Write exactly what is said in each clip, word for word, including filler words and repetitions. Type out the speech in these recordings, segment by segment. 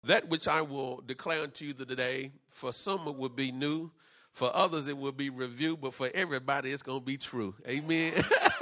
That which I will declare unto you today, for some it will be new, for others it will be review, but for everybody it's going to be true. Amen.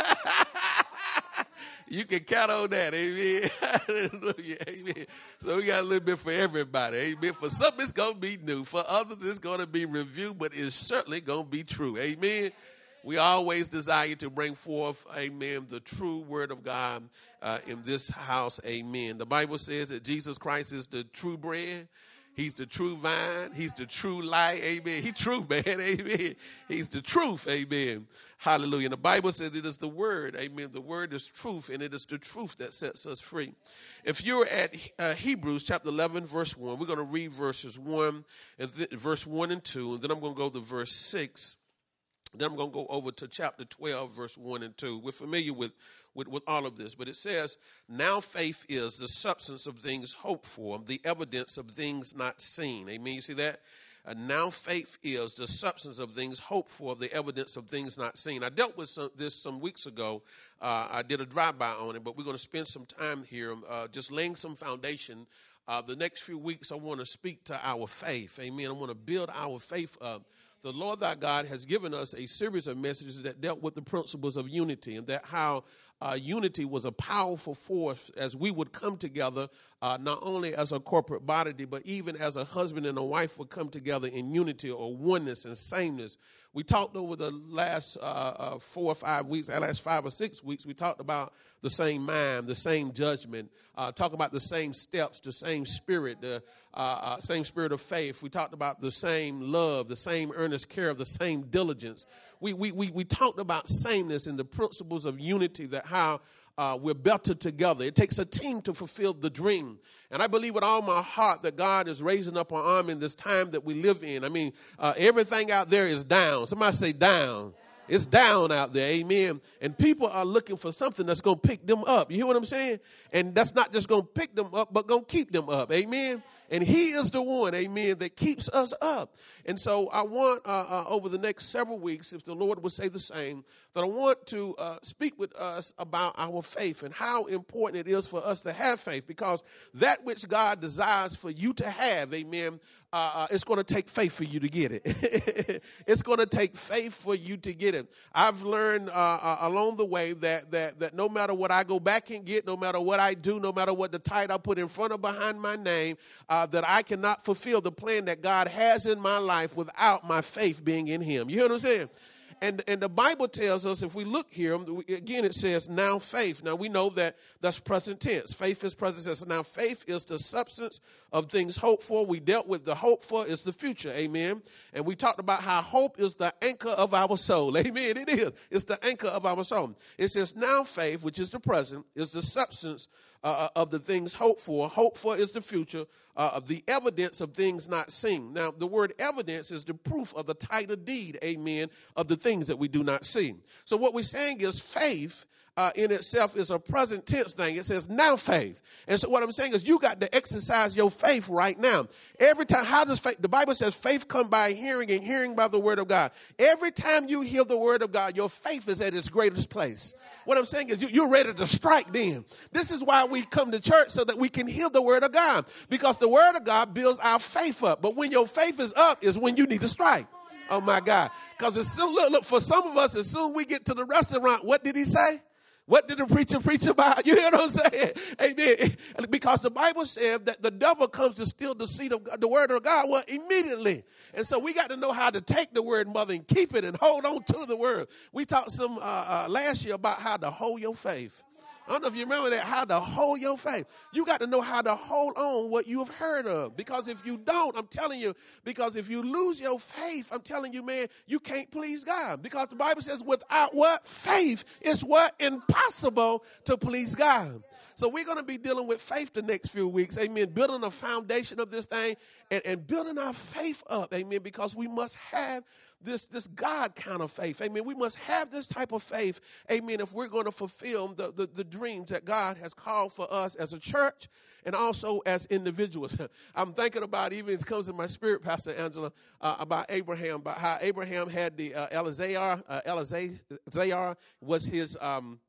You can count on that. Amen. Hallelujah. Amen. So we got a little bit for everybody. Amen. For some it's going to be new. For others it's going to be review, but it's certainly going to be true. Amen. We always desire to bring forth, amen, the true word of God uh, in this house, amen. The Bible says that Jesus Christ is the true bread. He's the true vine. He's the true light, amen. He's true, man, amen. He's the truth, amen. Hallelujah. And the Bible says it is the word, amen. The word is truth, and it is the truth that sets us free. If you're at uh, Hebrews chapter eleven, verse one, we're going to read verses one, and th- verse one and two, and then I'm going to go to verse six. Then I'm going to go over to chapter twelve, verse one and two. We're familiar with, with, with all of this, but it says, now faith is the substance of things hoped for, the evidence of things not seen. Amen. You see that? Uh, now faith is the substance of things hoped for, the evidence of things not seen. I dealt with some, this some weeks ago. Uh, I did a drive-by on it, but we're going to spend some time here uh, just laying some foundation. Uh, the next few weeks, I want to speak to our faith. Amen. I want to build our faith up. The Lord thy God has given us a series of messages that dealt with the principles of unity, and that how uh, unity was a powerful force as we would come together, uh, not only as a corporate body, but even as a husband and a wife would come together in unity or oneness and sameness. We talked over the last uh, uh, four or five weeks, the last five or six weeks, we talked about the same mind, the same judgment, uh, talk about the same steps, the same spirit, the uh, uh, same spirit of faith. We talked about the same love, the same earnest care, the same diligence. We, we, we, we talked about sameness and the principles of unity, that how uh, we're better together. It takes a team to fulfill the dream. And I believe with all my heart that God is raising up an army in this time that we live in. I mean, uh, everything out there is down. Somebody say down. It's down out there, amen. And people are looking for something that's going to pick them up. You hear what I'm saying? And that's not just going to pick them up, but going to keep them up, amen. And he is the one, amen, that keeps us up. And so I want, uh, uh, over the next several weeks, if the Lord would say the same, that I want to uh, speak with us about our faith and how important it is for us to have faith, because that which God desires for you to have, amen, uh, uh, it's going to take faith for you to get it. It's going to take faith for you to get it. I've learned uh, uh, along the way that, that, that no matter what I go back and get, no matter what I do, no matter what the title I put in front of behind my name, uh, that I cannot fulfill the plan that God has in my life without my faith being in him. You hear what I'm saying? And and the Bible tells us, if we look here, again, it says now faith. Now we know that that's present tense. Faith is present tense. Now faith is the substance of things hoped for. We dealt with the hope for is the future. Amen. And we talked about how hope is the anchor of our soul. Amen. It is. It's the anchor of our soul. It says now faith, which is the present, is the substance uh, of the things hoped for. Hope for is the future, uh, of the evidence of things not seen. Now the word evidence is the proof of the title deed, amen, of the things that we do not see. So what we're saying is faith uh, in itself is a present tense thing. It says now faith. And so what I'm saying is you got to exercise your faith right now. Every time, how does faith, the Bible says faith come by hearing, and hearing by the word of God. Every time you hear the word of God, your faith is at its greatest place. What I'm saying is you, you're ready to strike then. This is why we come to church, so that we can hear the word of God, because the word of God builds our faith up. But when your faith is up is when you need to strike. Oh, my God. Because as soon, look, look, for some of us, as soon as we get to the restaurant, what did he say? What did the preacher preach about? You hear what I'm saying? Amen. Because the Bible said that the devil comes to steal the seed of God, the word of God, well, immediately. And so we got to know how to take the word, mother, and keep it and hold on to the word. We talked some uh, uh, last year about how to hold your faith. I don't know if you remember that, how to hold your faith. You got to know how to hold on what you have heard of. Because if you don't, I'm telling you, because if you lose your faith, I'm telling you, man, you can't please God. Because the Bible says without what? Faith is what? Impossible to please God. So we're going to be dealing with faith the next few weeks. Amen. Building a foundation of this thing and, and building our faith up. Amen. Because we must have This this God kind of faith. Amen. We must have this type of faith. Amen. If we're going to fulfill the, the, the dreams that God has called for us as a church and also as individuals. I'm thinking about, even it comes in my spirit, Pastor Angela, uh, about Abraham, about how Abraham had the uh, Elazar, uh, Elazar was his, um,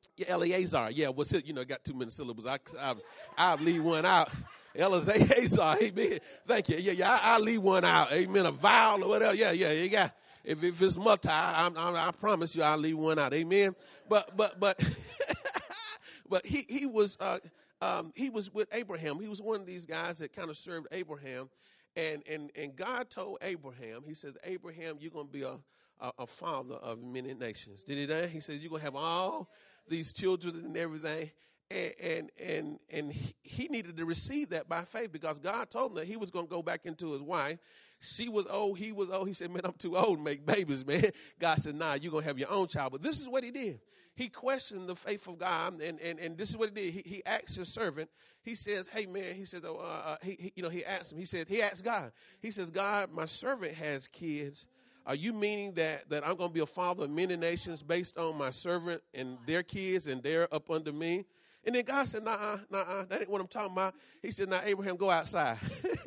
Yeah, Eleazar. Yeah, what's it? You know, got too many syllables. I, I, I'll leave one out. Eleazar. Amen. Thank you. Yeah, yeah. I, I'll leave one out. Amen. A vowel or whatever. Yeah, yeah. You got. If, if it's multi, I, I, I promise you, I'll leave one out. Amen. But, but, but, but he he was uh, um, he was with Abraham. He was one of these guys that kind of served Abraham, and and and God told Abraham. He says, Abraham, you're gonna be a a, a father of many nations. Did he know? He says you're gonna have all these children and everything. And and and, and he, he needed to receive that by faith because God told him that he was going to go back into his wife. She was old. He was old. He said, man, I'm too old to make babies, man. God said, nah, you're going to have your own child. But this is what he did. He questioned the faith of God, and, and, and this is what he did. He, he asked his servant. He says, hey, man, he says, oh, uh, he, he, you know, he asked him. He said, he asked God. He says, God, my servant has kids. Are you meaning that, that I'm going to be a father of many nations based on my servant and their kids and they're up under me? And then God said, nah, nah, that ain't what I'm talking about. He said, now, Abraham, go outside.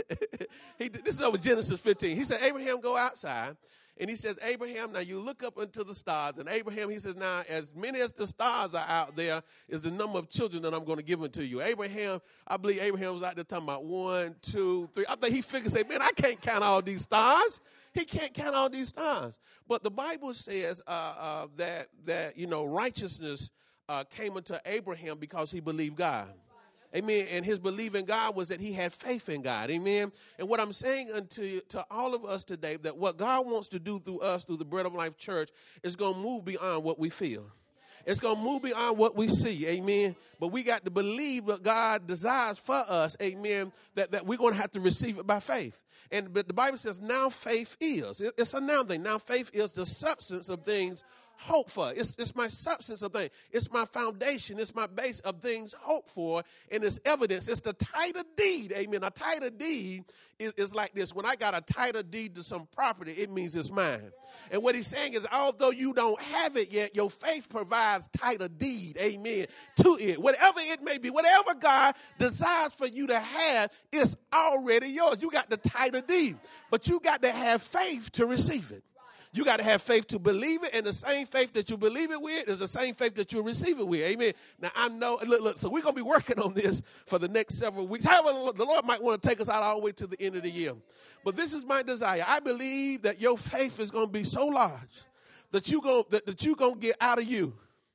he, this is over Genesis fifteen. He said, Abraham, go outside. And he says, Abraham, now you look up into the stars. And Abraham, he says, now, as many as the stars are out there is the number of children that I'm going to give unto you. Abraham, I believe Abraham was out there talking about one, two, three. I think he figured, say, man, I can't count all these stars. He can't count all these stars. But the Bible says uh, uh, that, that, you know, righteousness Uh, came unto Abraham because he believed God. Amen. And his belief in God was that he had faith in God. Amen. And what I'm saying unto to all of us today, that what God wants to do through us, through the Bread of Life Church, is going to move beyond what we feel. It's going to move beyond what we see. Amen. But we got to believe what God desires for us. Amen. That, that we're going to have to receive it by faith. And but the Bible says now faith is. It, it's a noun thing. Now faith is the substance of things hope for. It's, it's my substance of things. It's my foundation. It's my base of things hoped for. And it's evidence. It's the title deed. Amen. A title deed is, is like this. When I got a title deed to some property, it means it's mine. And what he's saying is, although you don't have it yet, your faith provides title deed. Amen. To it. Whatever it may be, whatever God desires for you to have, it's already yours. You got the title deed. But you got to have faith to receive it. You got to have faith to believe it, and the same faith that you believe it with is the same faith that you receive it with. Amen. Now, I know, look, look, so we're going to be working on this for the next several weeks. However, the Lord might want to take us out all the way to the end of the year. But this is my desire. I believe that your faith is going to be so large that you're going that, that you're going to get out of you.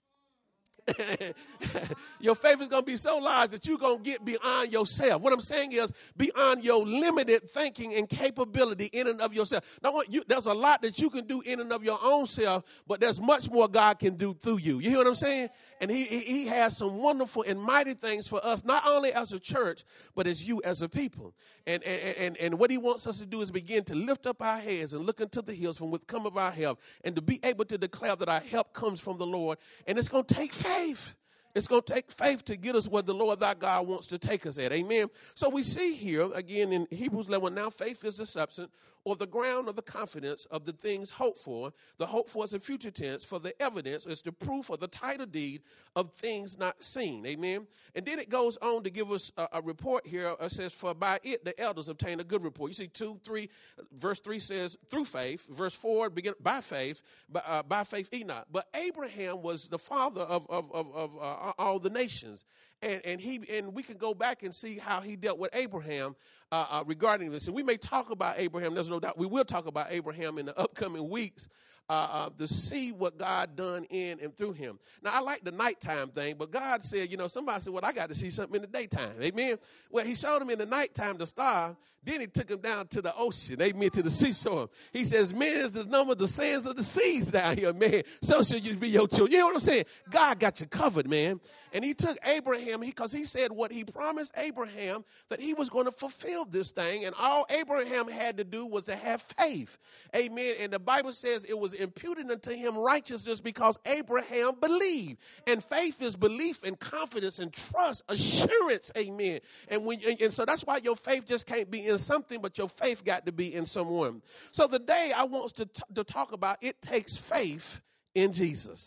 Your faith is going to be so large that you're going to get beyond yourself. What I'm saying is beyond your limited thinking and capability in and of yourself. Now, you, there's a lot that you can do in and of your own self, but there's much more God can do through you. You hear what I'm saying? And he, he has some wonderful and mighty things for us, not only as a church, but as you as a people. And, and, and, and what he wants us to do is begin to lift up our heads and look into the hills from which cometh our help, and to be able to declare that our help comes from the Lord. And it's going to take faith. Faith. It's going to take faith to get us where the Lord thy God wants to take us at. Amen. So we see here, again, in Hebrews eleven, now faith is the substance or the ground of the confidence of the things hoped for. The hope for is the future tense, for the evidence is the proof or the title deed of things not seen. Amen. And then it goes on to give us a, a report here. It says, for by it the elders obtain a good report. You see, two, three, verse three says, through faith. Verse four, begin by faith, by, uh, by faith Enoch. But Abraham was the father of, of, of, of uh, all the nations. And, and he and we can go back and see how he dealt with Abraham uh, uh, regarding this. And we may talk about Abraham. There's no doubt. We will talk about Abraham in the upcoming weeks uh, uh, to see what God done in and through him. Now, I like the nighttime thing, but God said, you know, somebody said, well, I got to see something in the daytime. Amen. Well, he showed him in the nighttime the star. Then he took him down to the ocean. Amen. To the seashore. He says, man, is the number of the sands of the seas down here, man. So should you be your children. You know what I'm saying? God got you covered, man. And he took Abraham because he, he said what he promised Abraham, that he was going to fulfill this thing. And all Abraham had to do was to have faith. Amen. And the Bible says it was imputed unto him righteousness because Abraham believed. And faith is belief and confidence and trust, assurance. Amen. And when and, and so that's why your faith just can't be in something, but your faith got to be in someone. So the day I want to, t- to talk about, it takes faith in Jesus.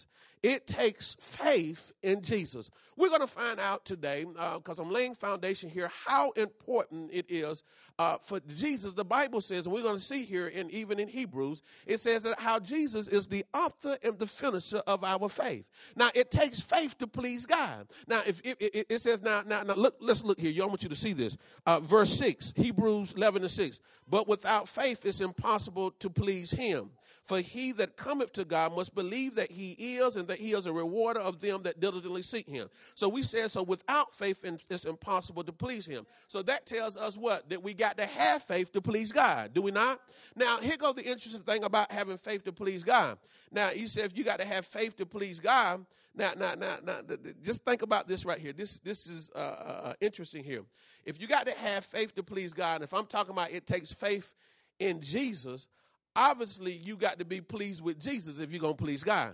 It takes faith in Jesus. We're going to find out today, because uh, I'm laying foundation here, how important it is uh, for Jesus. The Bible says, and we're going to see here, in even in Hebrews, it says that how Jesus is the author and the finisher of our faith. Now, it takes faith to please God. Now, if it, it, it says, now, now, now look, let's look here. I want you to see this. Uh, verse six, Hebrews eleven and six. But without faith, it's impossible to please him. For he that cometh to God must believe that he is, and that he is a rewarder of them that diligently seek him. So we said, so without faith, it's impossible to please him. So that tells us what? That we got to have faith to please God. Do we not? Now, here goes the interesting thing about having faith to please God. Now, you said if you got to have faith to please God, now, now, now, now just think about this right here. This, this is uh, uh, interesting here. If you got to have faith to please God, and if I'm talking about it takes faith in Jesus, obviously, you got to be pleased with Jesus if you're going to please God.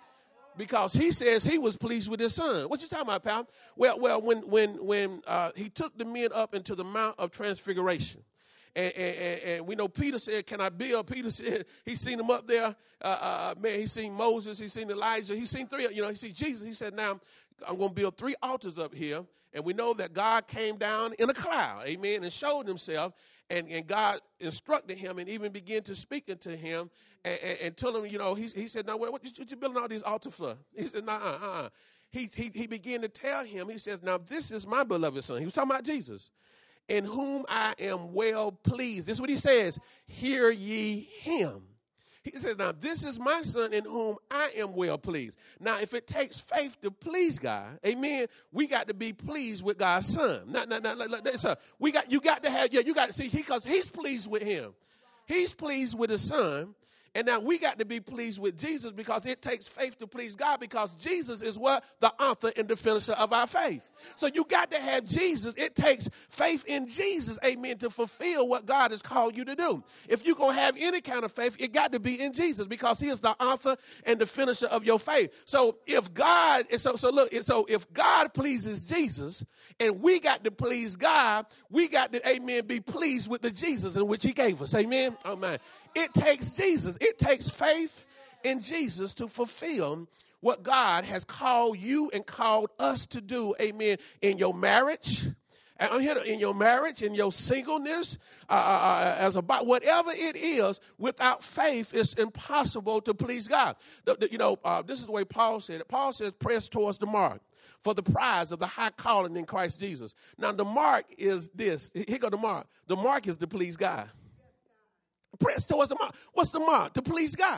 Because he says he was pleased with his son. What you talking about, pal? Well, well, when when when uh, he took the men up into the Mount of Transfiguration, and, and, and we know Peter said, can I build? Peter said he seen him up there. Uh, uh, man, he seen Moses, he seen Elijah, he seen three, you know, he seen Jesus. He said, now I'm going to build three altars up here. And we know that God came down in a cloud, amen, and showed himself. And, and God instructed him and even began to speak into him and, and, and told him, you know, he, he said, now, what, what you, you building all these altars for? He said, nah, uh, uh. He, he, he began to tell him, he says, now, this is my beloved son. He was talking about Jesus, in whom I am well pleased. This is what he says, hear ye him. He says, now, this is my son in whom I am well pleased. Now, if it takes faith to please God, amen, we got to be pleased with God's son. Now, now, now, now, we got, you got to have, yeah, you got to see, because he, he's pleased with him. He's pleased with his son. And now we got to be pleased with Jesus, because it takes faith to please God, because Jesus is what? The author and the finisher of our faith. So you got to have Jesus. It takes faith in Jesus, amen, to fulfill what God has called you to do. If you're going to have any kind of faith, it got to be in Jesus, because he is the author and the finisher of your faith. So if God, so, so look, so if God pleases Jesus and we got to please God, we got to, amen, be pleased with the Jesus in which he gave us. Amen. Oh, man. It takes Jesus. It takes faith in Jesus to fulfill what God has called you and called us to do, amen, in your marriage. And I'm here to, in your marriage, in your singleness, uh, uh, as about whatever it is, without faith, it's impossible to please God. The, the, you know, uh, this is the way Paul said it. Paul says, press towards the mark for the prize of the high calling in Christ Jesus. Now, the mark is this. Here go the mark. The mark is to please God. Press towards the mark. What's the mark? To please God.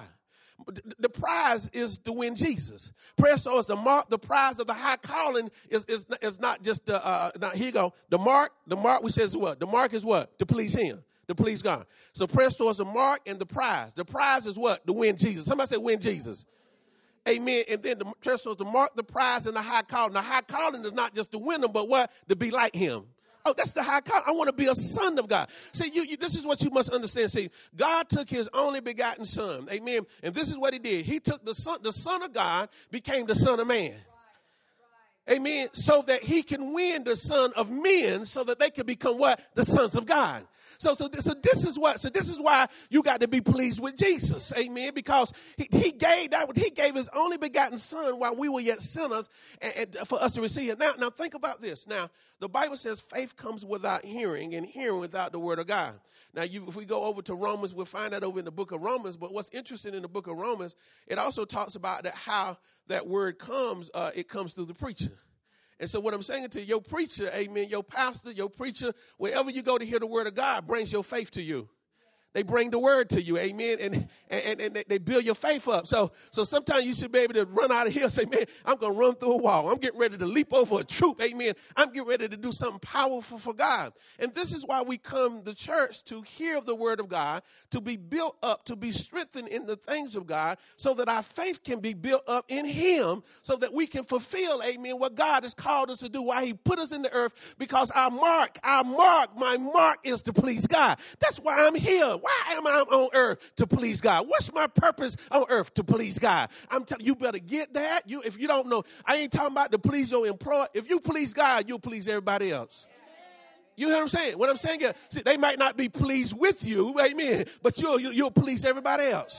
The prize is to win Jesus. Press towards the mark. The prize of the high calling is, is, is not just the, uh, now here you go. The mark, the mark we says what? The mark is what? To please him, to please God. So press towards the mark and the prize. The prize is what? To win Jesus. Somebody say win Jesus. Amen. And then the press towards the mark, the prize, and the high calling. The high calling is not just to win them, but what? To be like him. Oh, that's the high calling. I want to be a son of God. See, you, you, this is what you must understand. See, God took his only begotten son. Amen. And this is what he did. He took the son, the son of God became the son of man. Right, right. Amen. So that he can win the son of men so that they can become what? The sons of God. So, so, so this is what. So this is why you got to be pleased with Jesus, amen. Because he, he gave that. He gave his only begotten son while we were yet sinners, and, and for us to receive it. Now, now think about this. Now, the Bible says faith comes without hearing, and hearing without the word of God. Now, you, if we go over to Romans, we'll find that over in the book of Romans. But what's interesting in the book of Romans, it also talks about that how that word comes. Uh, it comes through the preacher. And so what I'm saying to your preacher, amen, your pastor, your preacher, wherever you go to hear the word of God, brings your faith to you. They bring the word to you, amen, and and, and they build your faith up. So so sometimes you should be able to run out of here and say, man, I'm going to run through a wall. I'm getting ready to leap over a troop, amen. I'm getting ready to do something powerful for God. And this is why we come to church, to hear the word of God, to be built up, to be strengthened in the things of God, so that our faith can be built up in him, so that we can fulfill, amen, what God has called us to do, why he put us in the earth, because our mark, our mark, my mark is to please God. That's why I'm here. Why am I on earth? To please God. What's my purpose on earth? To please God. I'm telling you, you better get that. You, if you don't know, I ain't talking about to please your employer. If you please God, you'll please everybody else. You hear what I'm saying? What I'm saying is, see, they might not be pleased with you, amen, but you'll, you'll, you'll please everybody else.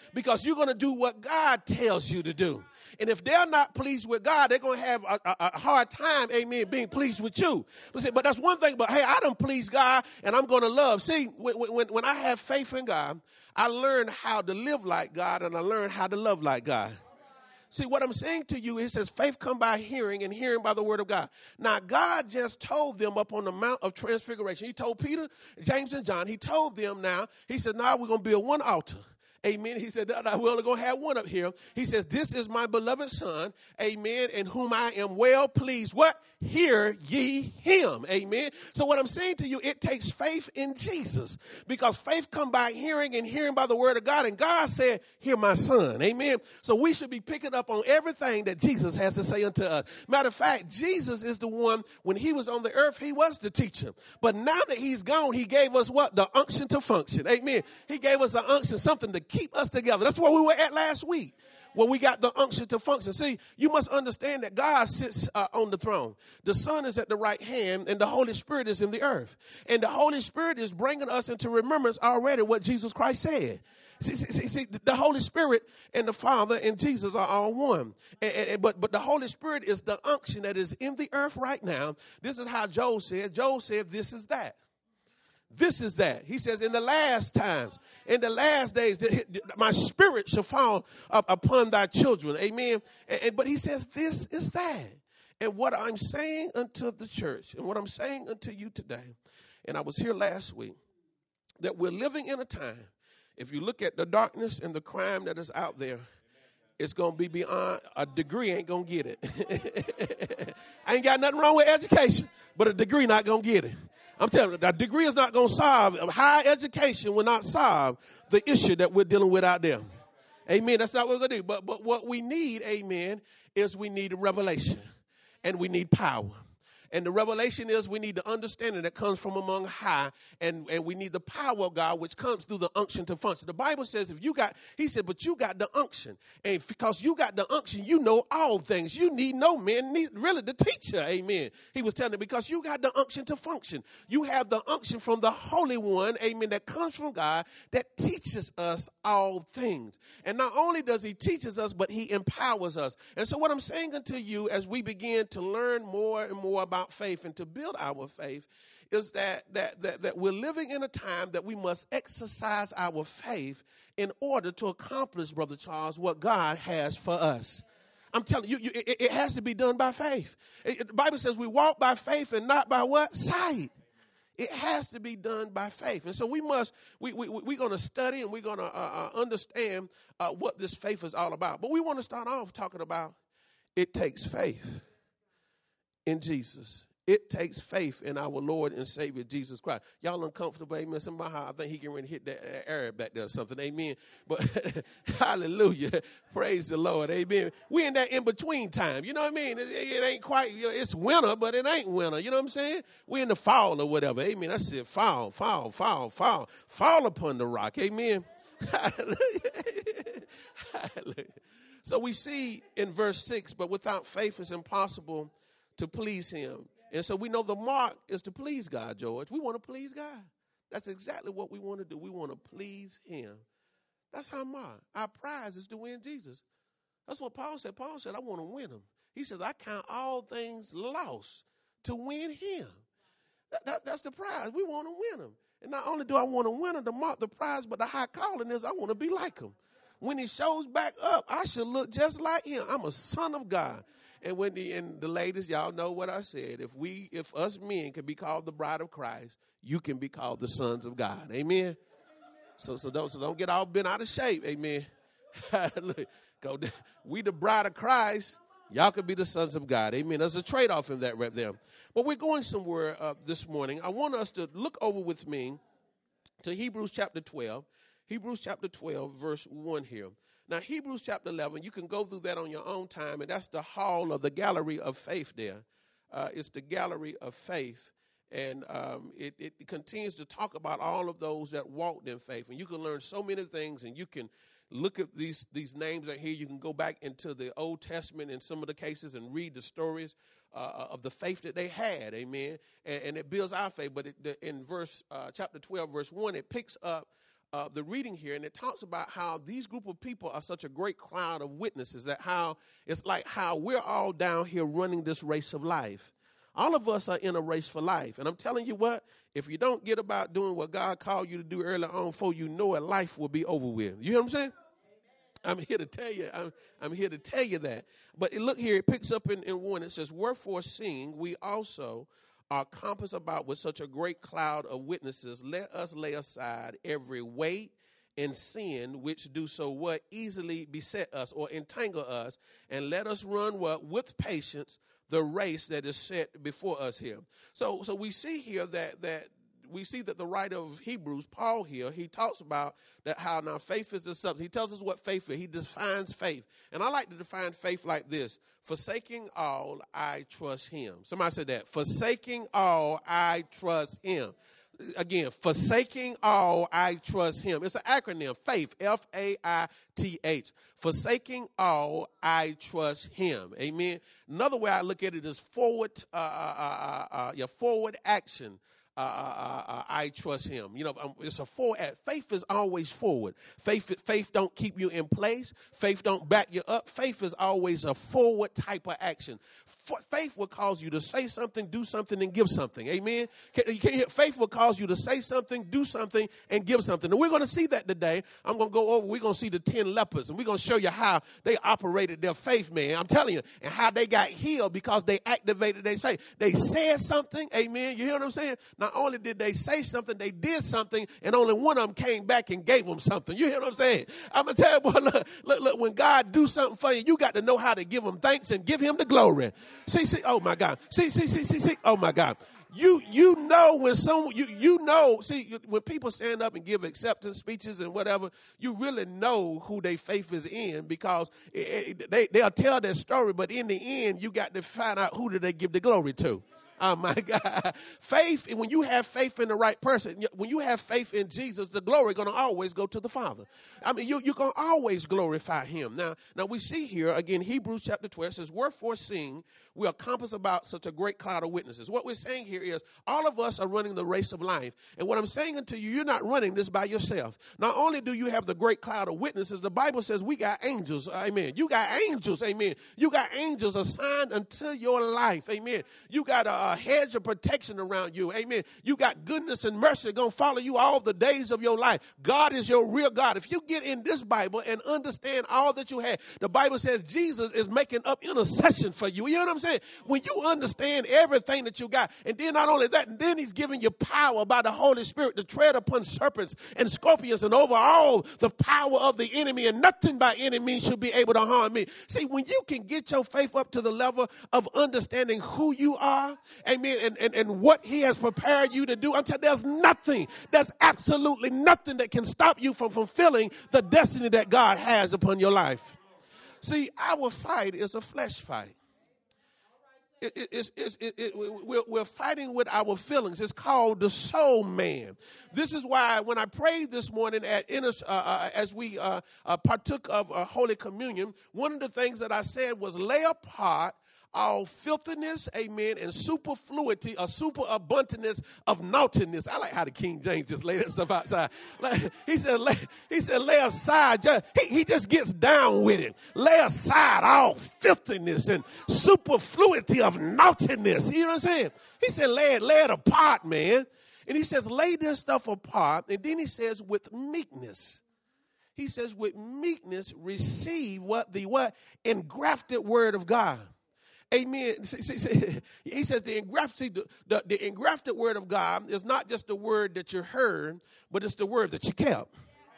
Because you're going to do what God tells you to do. And if they're not pleased with God, they're going to have a, a, a hard time, amen, being pleased with you. But, see, but that's one thing, but hey, I done please God and I'm going to love. See, when, when, when I have faith in God, I learn how to live like God and I learn how to love like God. See, what I'm saying to you, it says faith come by hearing and hearing by the word of God. Now, God just told them up on the Mount of Transfiguration. He told Peter, James, and John, he told them now, he said, now we're going to build one altar. Amen. He said, no, no, we're only going to have one up here. He says, this is my beloved son, amen, in whom I am well pleased. What? Hear ye him. Amen. So what I'm saying to you, it takes faith in Jesus, because faith come by hearing and hearing by the word of God. And God said, hear my son. Amen. So we should be picking up on everything that Jesus has to say unto us. Matter of fact, Jesus is the one, when he was on the earth, he was the teacher. But now that he's gone, he gave us what? The unction to function. Amen. He gave us an unction, something to keep us together. That's where we were at last week, where we got the unction to function. See, you must understand that God sits uh, on the throne. The Son is at the right hand, and the Holy Spirit is in the earth. And the Holy Spirit is bringing us into remembrance already what Jesus Christ said. See, see, see, see the Holy Spirit and the Father and Jesus are all one. And, and, but, but the Holy Spirit is the unction that is in the earth right now. This is how Joel said. Joel said, this is that. This is that. He says, in the last times, in the last days, my spirit shall fall up upon thy children. Amen. And, and, but he says, this is that. And what I'm saying unto the church, and what I'm saying unto you today, and I was here last week, that we're living in a time, if you look at the darkness and the crime that is out there, it's going to be beyond, a degree ain't going to get it. I ain't got nothing wrong with education, but a degree not going to get it. I'm telling you, that degree is not going to solve, higher education will not solve the issue that we're dealing with out there. Amen. That's not what we're going to do. But, but what we need, amen, is we need a revelation and we need power. And the revelation is we need the understanding that comes from among high, and, and we need the power of God, which comes through the unction to function. The Bible says if you got, he said, but you got the unction. And because you got the unction, you know all things. You need no man, need really the teacher, amen. He was telling them, because you got the unction to function. You have the unction from the Holy One, amen, that comes from God, that teaches us all things. And not only does he teaches us, but he empowers us. And so what I'm saying unto you as we begin to learn more and more about faith and to build our faith is that, that that that we're living in a time that we must exercise our faith in order to accomplish, Brother Charles, what God has for us. I'm telling you, you it, it has to be done by faith. It, the Bible says we walk by faith and not by what? Sight. It has to be done by faith. And so we must, we, we, we're going to study and we're going to uh, uh, understand uh, what this faith is all about. But we want to start off talking about it takes faith in Jesus. It takes faith in our Lord and Savior, Jesus Christ. Y'all uncomfortable, amen? Somehow I think he can really hit that area back there or something, amen? But hallelujah, praise the Lord, amen. We in that in-between time, you know what I mean? It, it ain't quite, it's winter, but it ain't winter, you know what I'm saying? We in the fall or whatever, amen. That's it, fall, fall, fall, fall, fall upon the rock, amen? Hallelujah. Hallelujah. So we see in verse six, but without faith it's impossible to please him. And so we know the mark is to please God, George. We want to please God. That's exactly what we want to do. We want to please him. That's our mark. Our prize is to win Jesus. That's what Paul said. Paul said, I want to win him. He says, I count all things lost to win him. That, that, that's the prize. We want to win him. And not only do I want to win him, the mark, the prize, but the high calling is I want to be like him. When he shows back up, I should look just like him. I'm a son of God. And when the and the ladies, y'all know what I said. If we, if us men can be called the bride of Christ, you can be called the sons of God. Amen. So so don't so don't get all bent out of shape. Amen. Go, we the bride of Christ. Y'all could be the sons of God. Amen. There's a trade-off in that right there. But we're going somewhere uh, this morning. I want us to look over with me to Hebrews chapter twelve. Hebrews chapter twelve, verse one here. Now, Hebrews chapter eleven, you can go through that on your own time, and that's the hall of the gallery of faith there. Uh, it's the gallery of faith, and um, it, it continues to talk about all of those that walked in faith. And you can learn so many things, and you can look at these, these names right here. You can go back into the Old Testament in some of the cases and read the stories uh, of the faith that they had, amen, and, and it builds our faith. But it, the, in verse uh, chapter twelve, verse one, it picks up uh, the reading here, and it talks about how these group of people are such a great cloud of witnesses, that how it's like how we're all down here running this race of life. All of us are in a race for life. And I'm telling you what, if you don't get about doing what God called you to do early on, before you know it, life will be over with. You hear what I'm saying? I'm here to tell you, I'm, I'm here to tell you that. But look here, it picks up in, in one. It says, wherefore seeing we also are compassed about with such a great cloud of witnesses, let us lay aside every weight and sin which do so what easily beset us or entangle us, and let us run what with patience the race that is set before us here. So so we see here that that we see that the writer of Hebrews, Paul here, he talks about that how now faith is the substance. He tells us what faith is. He defines faith. And I like to define faith like this. Forsaking all, I trust him. Somebody said that. Forsaking all, I trust him. Again, forsaking all, I trust him. It's an acronym, FAITH, F A I T H. Forsaking all, I trust him. Amen. Another way I look at it is forward, uh, uh, uh, uh, your forward action. Uh, uh, uh, I trust him. You know, um, it's a forward. Faith is always forward. Faith, faith don't keep you in place. Faith don't back you up. Faith is always a forward type of action. For, faith will cause you to say something, do something, and give something. Amen. Can, you can't hear? Faith will cause you to say something, do something, and give something. And we're going to see that today. I'm going to go over. We're going to see the ten lepers, and we're going to show you how they operated their faith, man. I'm telling you, and how they got healed because they activated their faith. They said something. Amen. You hear what I'm saying? Not only did they say something, they did something, and only one of them came back and gave them something. You hear what I'm saying? I'm going to tell you, boy, look, look, look, when God do something for you, you got to know how to give him thanks and give him the glory. See, see, oh, my God. See, see, see, see, see, oh, my God. You you know when someone, you, you know, see, when people stand up and give acceptance speeches and whatever, you really know who their faith is in, because it, it, they, they'll tell their story, but in the end, you got to find out who did they give the glory to. Oh, my God. Faith, when you have faith in the right person, when you have faith in Jesus, the glory going to always go to the Father. I mean, you, you're going to always glorify him. Now, now, we see here, again, Hebrews chapter twelve says, wherefore seeing we are compassed about such a great cloud of witnesses. What we're saying here is all of us are running the race of life. And what I'm saying unto you, you're not running this by yourself. Not only do you have the great cloud of witnesses, the Bible says we got angels. Amen. You got angels. Amen. You got angels assigned unto your life. Amen. You got a, a hedge of protection around you. Amen. You got goodness and mercy going to follow you all the days of your life. God is your real God. If you get in this Bible and understand all that you have, the Bible says Jesus is making up intercession for you. You know what I'm saying? When you understand everything that you got, and then not only that, and then he's giving you power by the Holy Spirit to tread upon serpents and scorpions and over all the power of the enemy, and nothing by any means should be able to harm me. See, when you can get your faith up to the level of understanding who you are, amen, and, and, and what he has prepared you to do, I'm telling you, there's nothing, there's absolutely nothing that can stop you from fulfilling the destiny that God has upon your life. See, our fight is a flesh fight. It, it, it's, it's, it, it, we're, we're fighting with our feelings. It's called the soul man. This is why when I prayed this morning at uh, uh, as we uh, uh, partook of uh, Holy Communion, one of the things that I said was lay apart all filthiness, amen, and superfluity or superabundance of naughtiness. I like how the King James just laid that stuff outside. Like, he said, lay, he said, lay aside. Just, he, he just gets down with it. Lay aside all filthiness and superfluity of naughtiness. You know what I'm saying? He said, lay it, lay it apart, man. And he says, lay this stuff apart. And then he says, with meekness. He says, with meekness, receive what the what? Engrafted word of God. Amen. See, see, see. He says the engrafted, the, the, the engrafted word of God is not just the word that you heard, but it's the word that you kept.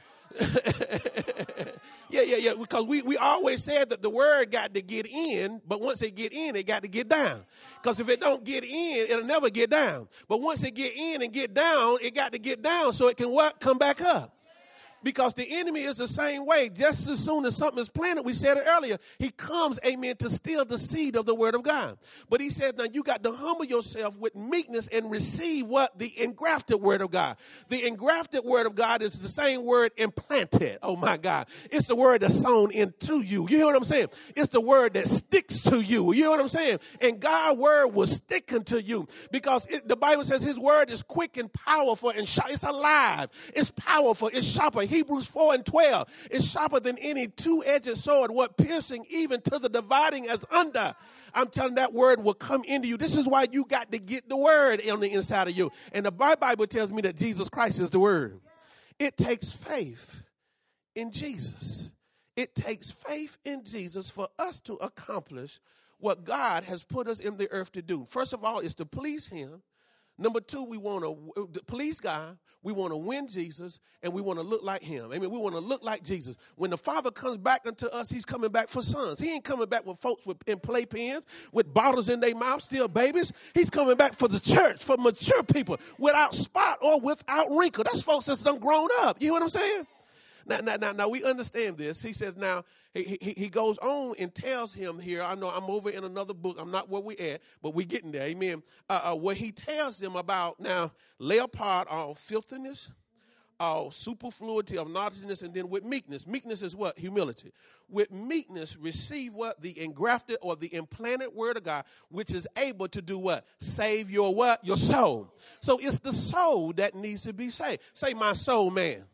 yeah, yeah, yeah. Because we, we always said that the word got to get in, but once it get in, it got to get down. Because if it don't get in, it'll never get down. But once it get in and get down, it got to get down so it can what? Come back up. Because the enemy is the same way. Just as soon as something is planted, we said it earlier, he comes, amen, to steal the seed of the word of God. But he said, now you got to humble yourself with meekness and receive what? The engrafted word of God. The engrafted word of God is the same word implanted. Oh my God. It's the word that's sown into you. You hear what I'm saying? It's the word that sticks to you. You know what I'm saying? And God's word will stick unto you because it, the Bible says his word is quick and powerful and sharp. It's alive. It's powerful. It's sharper. Hebrews four and twelve is sharper than any two-edged sword, what piercing even to the dividing as under. I'm telling that word will come into you. This is why you got to get the word on the inside of you. And the Bible tells me that Jesus Christ is the word. It takes faith in Jesus. It takes faith in Jesus for us to accomplish what God has put us in the earth to do. First of all, is to please him. Number two, we want to please God. We want to win Jesus, and we want to look like him. I mean, we want to look like Jesus. When the Father comes back unto us, he's coming back for sons. He ain't coming back with folks with, in playpens, with bottles in their mouth, still babies. He's coming back for the church, for mature people, without spot or without wrinkle. That's folks that's done grown up. You know what I'm saying? Now, now, now, now, we understand this. He says now, he, he, he goes on and tells him here, I know I'm over in another book. I'm not where we at, but we're getting there. Amen. Uh, uh, where he tells them about, now, lay apart all filthiness, all superfluity of naughtiness, and then with meekness. Meekness is what? Humility. With meekness, receive what? The engrafted or the implanted word of God, which is able to do what? Save your what? Your soul. So it's the soul that needs to be saved. Say, my soul, man.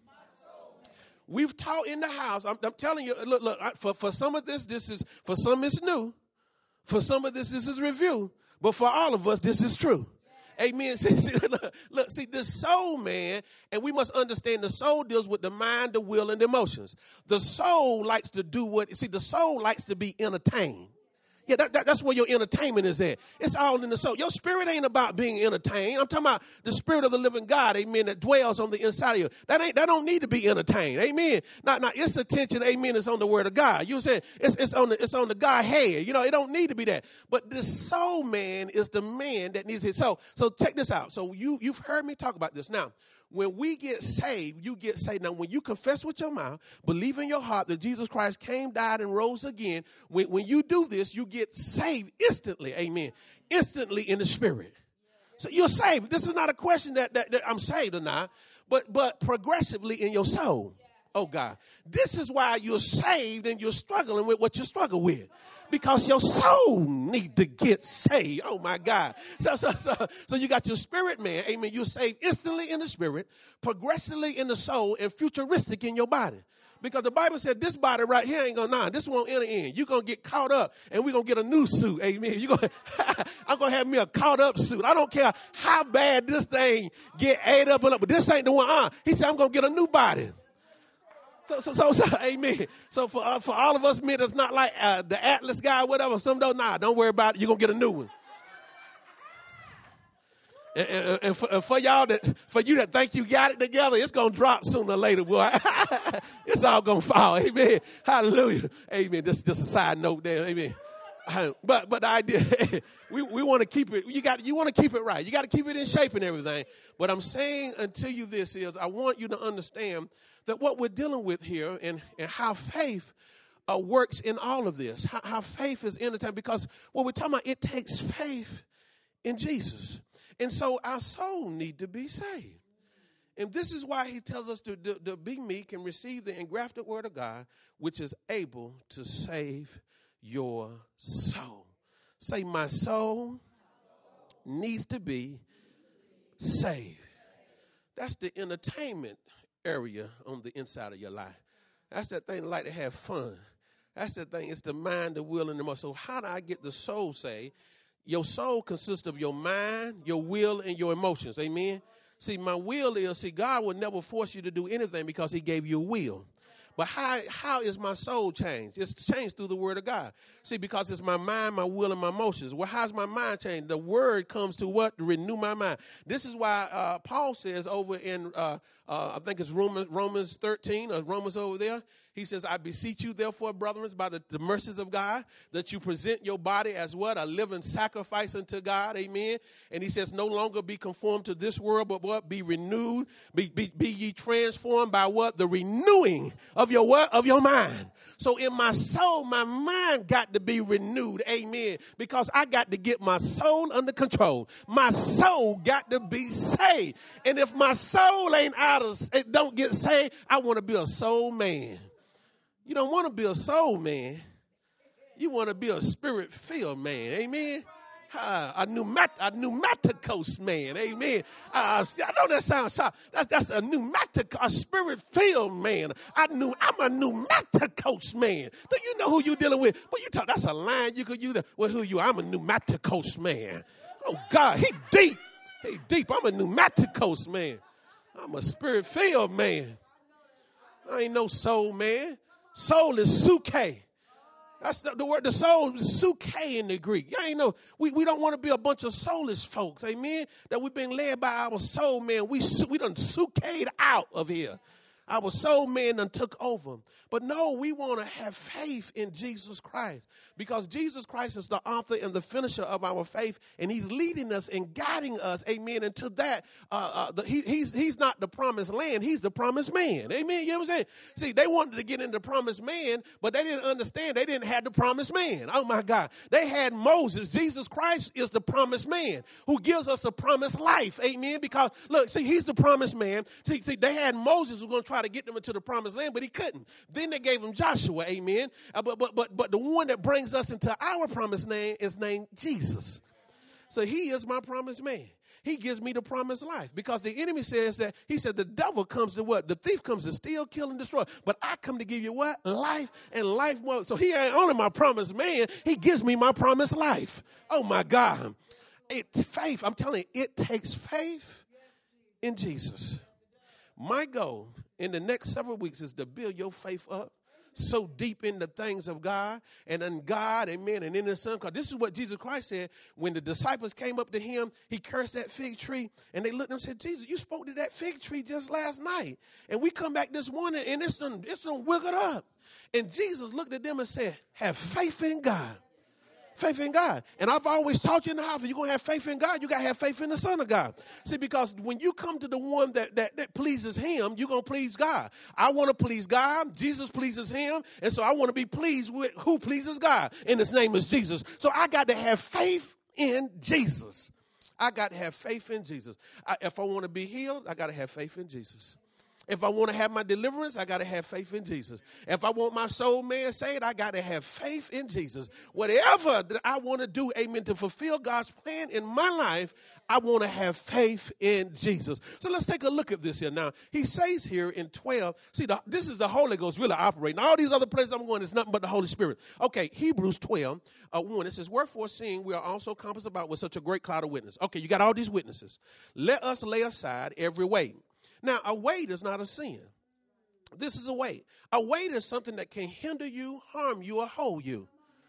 We've taught in the house. I'm, I'm telling you, look, look, for, for some of this, this is, for some it's new. For some of this, this is review. But for all of us, this is true. Yeah. Amen. See, see, look, look, see, the soul, man, and we must understand the soul deals with the mind, the will, and the emotions. The soul likes to do what, see, the soul likes to be entertained. Yeah, that, that, that's where your entertainment is at. It's all in the soul. Your spirit ain't about being entertained. I'm talking about the spirit of the living God, amen, that dwells on the inside of you. That ain't that don't need to be entertained, amen. Now, now its attention, amen, is on the word of God. You know what I'm saying? It's, it's on the it's on the Godhead. You know, it don't need to be that. But the soul man is the man that needs it. So, so check this out. So you you've heard me talk about this. Now, when we get saved, you get saved. Now, when you confess with your mouth, believe in your heart that Jesus Christ came, died, and rose again, when, when you do this, you get saved instantly, amen, instantly in the spirit. So you're saved. This is not a question that, that, that I'm saved or not, but, but progressively in your soul. Oh, God. This is why you're saved and you're struggling with what you struggle with. Because your soul need to get saved. Oh, my God. So, so, so, so you got your spirit, man. Amen. You're saved instantly in the spirit, progressively in the soul, and futuristic in your body. Because the Bible said this body right here ain't going to none. This won't enter in. You're going to get caught up, and we're going to get a new suit. Amen. You're gonna, I'm going to have me a caught up suit. I don't care how bad this thing get ate up and up, but this ain't the one. Uh, he said, I'm going to get a new body. So, so, so, so, amen. So for uh, for all of us men, it's not like uh, the Atlas guy, whatever. Some don't. Nah, don't worry about it. You're gonna get a new one. And, and, and, for, and for y'all that, for you that think you got it together, it's gonna drop sooner or later, boy. It's all gonna fall. Amen. Hallelujah. Amen. This just a side note there. Amen. But but the idea, we, we want to keep it, you got you want to keep it right. You got to keep it in shape and everything. What I'm saying unto you this is, I want you to understand that what we're dealing with here and, and how faith uh, works in all of this, how, how faith is in the time, because what we're talking about, it takes faith in Jesus. And so our soul need to be saved. And this is why he tells us to, to, to be meek and receive the engrafted word of God, which is able to save your soul. Say, my soul needs to be saved. That's the entertainment area on the inside of your life. That's that thing that like to have fun. That's the thing. It's the mind, the will, and the emotion. So how do I get the soul saved? Your soul consists of your mind, your will, and your emotions. Amen? See, my will is, see, God will never force you to do anything because he gave you a will. But how, how is my soul changed? It's changed through the word of God. See, because it's my mind, my will, and my emotions. Well, how's my mind changed? The word comes to what? To renew my mind. This is why uh, Paul says over in, uh, uh, I think it's Romans, Romans thirteen, or Romans over there. He says, I beseech you, therefore, brethren, by the, the mercies of God, that you present your body as what? A living sacrifice unto God. Amen. And he says, no longer be conformed to this world, but what? Be renewed. Be, be, be ye transformed by what? The renewing of your what? Of your mind. So in my soul, my mind got to be renewed. Amen. Because I got to get my soul under control. My soul got to be saved. And if my soul ain't out of, it don't get saved, I want to be a soul man. You don't want to be a soul man. You want to be a spirit-filled man. Amen. Uh, a, pneumat- a pneumaticos man. Amen. Uh, I know that sounds sharp. That's, that's a pneumatic, a spirit-filled man. I knew I'm a pneumaticos man. Do you know who you're dealing with? Well, you talk. That's a line you could use. Well, who are you? I'm a pneumaticos man. Oh God, he deep. He deep. I'm a pneumaticos man. I'm a spirit-filled man. I ain't no soul man. Soul is suke. That's the, the word. The soul is suke in the Greek. Y'all ain't know. We, we don't want to be a bunch of soulless folks. Amen. That we've been led by our soul man. We we done suked out of here. Our soul man done took over. But no, we want to have faith in Jesus Christ, because Jesus Christ is the author and the finisher of our faith, and he's leading us and guiding us, amen, into that. Uh, uh, the, he, he's, he's not the promised land. He's the promised man, amen. You know what I'm saying? See, they wanted to get into the promised man, but they didn't understand. They didn't have the promised man. Oh, my God. They had Moses. Jesus Christ is the promised man who gives us the promised life, amen, because, look, see, he's the promised man. See, see they had Moses who was going to try to get them into the promised land, but he couldn't. Then they gave him Joshua, amen. Uh, but but but but the one that brings us into our promised land is named Jesus. So he is my promised man. He gives me the promised life, because the enemy says that, he said the devil comes to what? The thief comes to steal, kill, and destroy. But I come to give you what? Life, and life more. So he ain't only my promised man, he gives me my promised life. Oh my God. It's faith. I'm telling you, it takes faith in Jesus. My goal in the next several weeks is to build your faith up so deep in the things of God and in God, amen, and in his son. Because this is what Jesus Christ said. When the disciples came up to him, he cursed that fig tree, and they looked at him and said, Jesus, you spoke to that fig tree just last night, and we come back this morning, and it's done, it's done wiggled up. And Jesus looked at them and said, have faith in God. Faith in God. And I've always taught you in the house, if you're going to have faith in God, you got to have faith in the Son of God. See, because when you come to the one that, that, that pleases him, you're going to please God. I want to please God. Jesus pleases him. And so I want to be pleased with who pleases God. And his name is Jesus. So I got to have faith in Jesus. I got to have faith in Jesus. I, if I want to be healed, I got to have faith in Jesus. If I want to have my deliverance, I got to have faith in Jesus. If I want my soul man saved, I got to have faith in Jesus. Whatever that I want to do, amen, to fulfill God's plan in my life, I want to have faith in Jesus. So let's take a look at this here now. He says here in twelve, see, the, this is the Holy Ghost really operating. All these other places I'm going, it's nothing but the Holy Spirit. Okay, Hebrews twelve, uh, one, it says, wherefore seeing we are also compassed about with such a great cloud of witnesses. Okay, you got all these witnesses. Let us lay aside every weight. Now, a weight is not a sin. This is a weight. A weight is something that can hinder you, harm you, or hold you.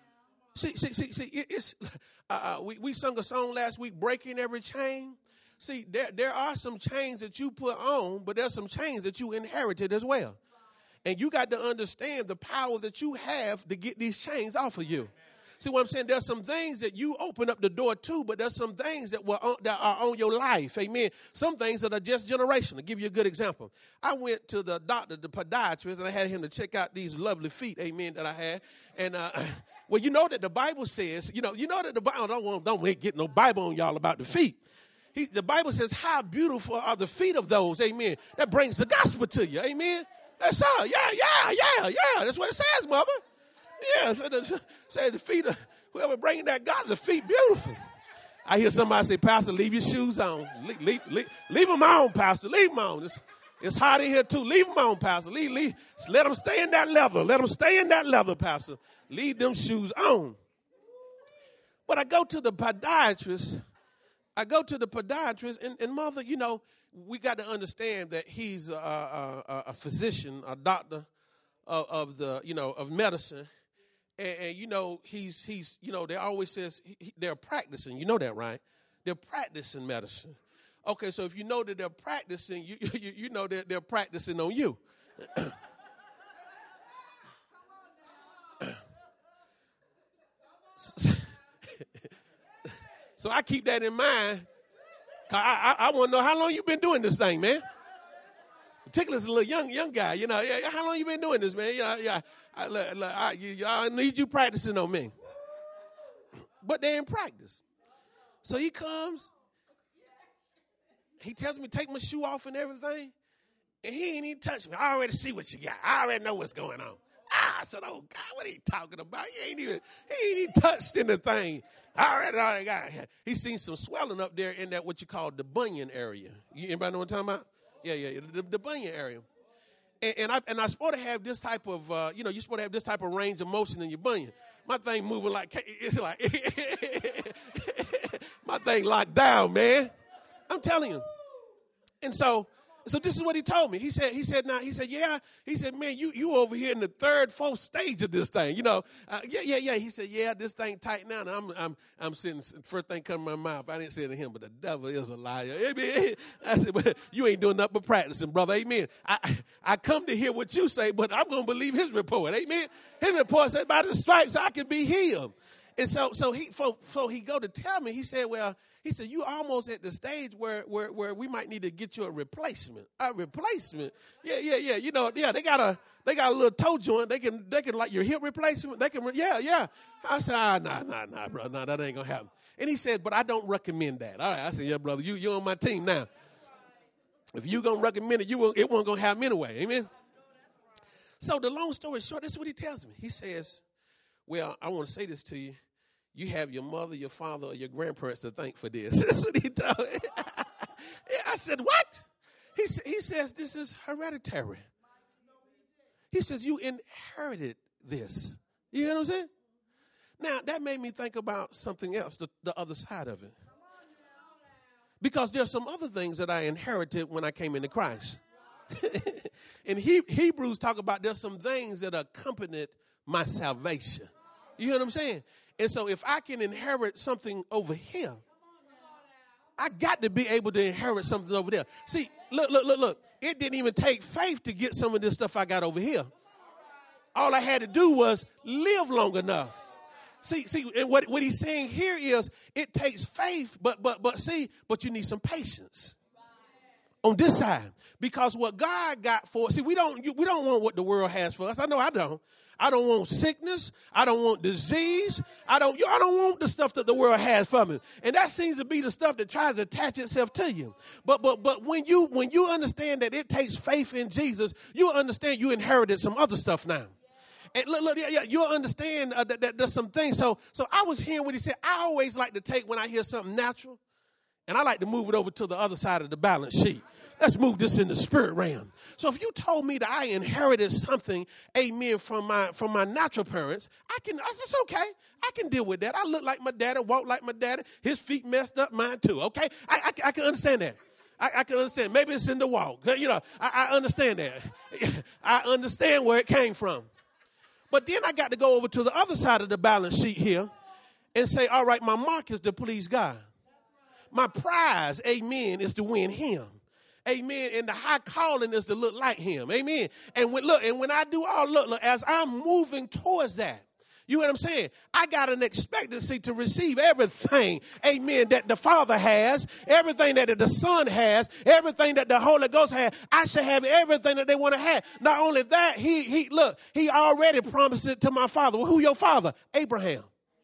See, see, see, see. It, it's uh, we we sung a song last week, breaking every chain. See, there there are some chains that you put on, but there's some chains that you inherited as well, and you got to understand the power that you have to get these chains off of you. See what I'm saying? There's some things that you open up the door to, but there's some things that, were on, that are on your life. Amen. Some things that are just generational. I'll give you a good example. I went to the doctor, the podiatrist, and I had him to check out these lovely feet, amen, that I had. And, uh, well, you know that the Bible says, you know, you know that the Bible, don't, want, don't get no Bible on y'all about the feet. He, the Bible says, how beautiful are the feet of those, amen, that brings the gospel to you, amen. That's all. Yeah, yeah, yeah, yeah. That's what it says, mother. Yeah, say the feet of whoever bringing that God, the feet beautiful. I hear somebody say, Pastor, leave your shoes on. Leave, leave, leave, leave them on, Pastor. Leave them on. It's, it's hot in here, too. Leave them on, Pastor. Leave, leave. Let them stay in that leather. Let them stay in that leather, Pastor. Leave them shoes on. But I go to the podiatrist. I go to the podiatrist, and, and mother, you know, we got to understand that he's a, a, a physician, a doctor, of, of the, you know, of medicine. And, and, you know, he's, he's, you know, they always says he, he, they're practicing. You know that, right? They're practicing medicine. Okay, so if you know that they're practicing, you, you, you know that they're practicing on you. So I keep that in mind. I, I, I want to know how long you been doing this thing, man. Particularly as a little young young guy, you know. Yeah, how long you been doing this, man? Yeah, yeah. I, I, I, you, I need you practicing on me. But they're in practice. So he comes. He tells me to take my shoe off and everything. And he ain't even touched me. I already see what you got. I already know what's going on. Ah, I said, oh, God, what are you talking about? He ain't even, he ain't even touched anything. I already, already got it. He's seen some swelling up there in that what you call the bunion area. You, anybody know what I'm talking about? Yeah, yeah, the, the bunion area. And, and, I, and I'm supposed to have this type of, uh, you know, you're supposed to have this type of range of motion in your bunion. My thing moving like, it's like, my thing locked down, man. I'm telling you. And so, so this is what he told me. He said, he said, now, he said, yeah. He said, man, you you over here in the third, fourth stage of this thing. You know, uh, yeah, yeah, yeah. He said, yeah, this thing tight now. And I'm, I'm, I'm sitting, first thing coming to my mouth. I didn't say it to him, but the devil is a liar. Amen. I said, but you ain't doing nothing but practicing, brother. Amen. I, I come to hear what you say, but I'm going to believe his report. Amen. His report said, by the stripes, I can be healed. And so, so he, so, so he go to tell me, he said, well, he said, you almost at the stage where, where, where we might need to get you a replacement. A replacement? Yeah, yeah, yeah. You know, yeah, they got a, they got a little toe joint. They can, they can like your hip replacement. They can, yeah, yeah. I said, ah, nah, nah, nah, bro. Nah, that ain't going to happen. And he said, but I don't recommend that. All right. I said, yeah, brother, you, you're on my team now. If you going to recommend it, you will, it won't going to happen anyway. Amen. So the long story short, this is what he tells me. He says, well, I want to say this to you. You have your mother, your father, or your grandparents to thank for this. That's what he told me. I said, what? He, he says, this is hereditary. He says, you inherited this. You know what I'm saying? Now, that made me think about something else, the, the other side of it. Because there's some other things that I inherited when I came into Christ. In he, Hebrews talk about there's some things that accompanied my salvation. You know what I'm saying? And so if I can inherit something over here, I got to be able to inherit something over there. See, look, look, look, look. It didn't even take faith to get some of this stuff I got over here. All I had to do was live long enough. See, see, and what, what he's saying here is it takes faith, but but but see, but you need some patience on this side. Because what God got for us, see, we don't we don't want what the world has for us. I know I don't. I don't want sickness. I don't want disease. I don't, I don't want the stuff that the world has for me. And that seems to be the stuff that tries to attach itself to you. But but but when you when you understand that it takes faith in Jesus, you understand you inherited some other stuff now. And look, look, yeah, yeah, you'll understand uh, that, that there's some things. So so I was hearing what he said. I always like to take when I hear something natural, and I like to move it over to the other side of the balance sheet. Let's move this in the spirit realm. So if you told me that I inherited something, amen, from my from my natural parents, I can, it's okay. I can deal with that. I look like my daddy, walk like my daddy. His feet messed up, mine too, okay? I, I, I can understand that. I, I can understand. Maybe it's in the walk. You know, I, I understand that. I understand where it came from. But then I got to go over to the other side of the balance sheet here and say, all right, my mark is to please God. My prize, amen, is to win him. Amen. And the high calling is to look like him. Amen. And when look, and when I do all look, look, as I'm moving towards that, you know what I'm saying? I got an expectancy to receive everything, amen, that the Father has, everything that the Son has, everything that the Holy Ghost has. I should have everything that they want to have. Not only that, he he look, he already promised it to my father. Well, who your father? Abraham.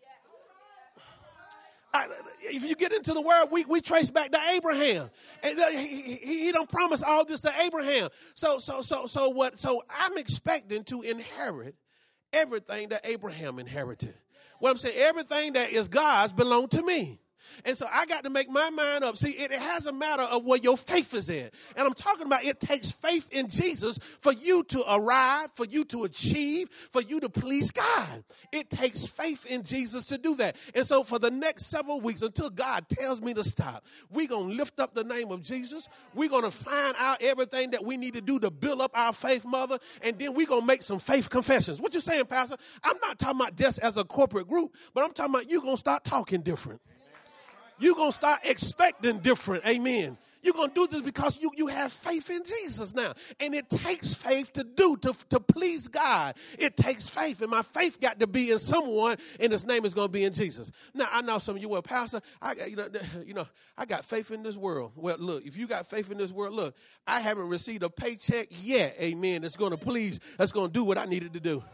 I, if you get into the word, we, we trace back to Abraham. And he, he, he don't promise all this to Abraham. So, so, so, so what? So I'm expecting to inherit everything that Abraham inherited. What I'm saying, everything that is God's belong to me. And so I got to make my mind up. See, it, it has a matter of where your faith is in. And I'm talking about it takes faith in Jesus for you to arrive, for you to achieve, for you to please God. It takes faith in Jesus to do that. And so for the next several weeks, until God tells me to stop, we're going to lift up the name of Jesus. We're going to find out everything that we need to do to build up our faith, mother. And then we're going to make some faith confessions. What you saying, Pastor? I'm not talking about just as a corporate group, but I'm talking about you're going to start talking different. You're going to start expecting different. Amen. You're going to do this because you, you have faith in Jesus now. And it takes faith to do, to, to please God. It takes faith. And my faith got to be in someone, and his name is going to be in Jesus. Now, I know some of you, well, Pastor, I, you know, you know, I got faith in this world. Well, look, if you got faith in this world, look, I haven't received a paycheck yet, amen, that's going to please, that's going to do what I needed to do.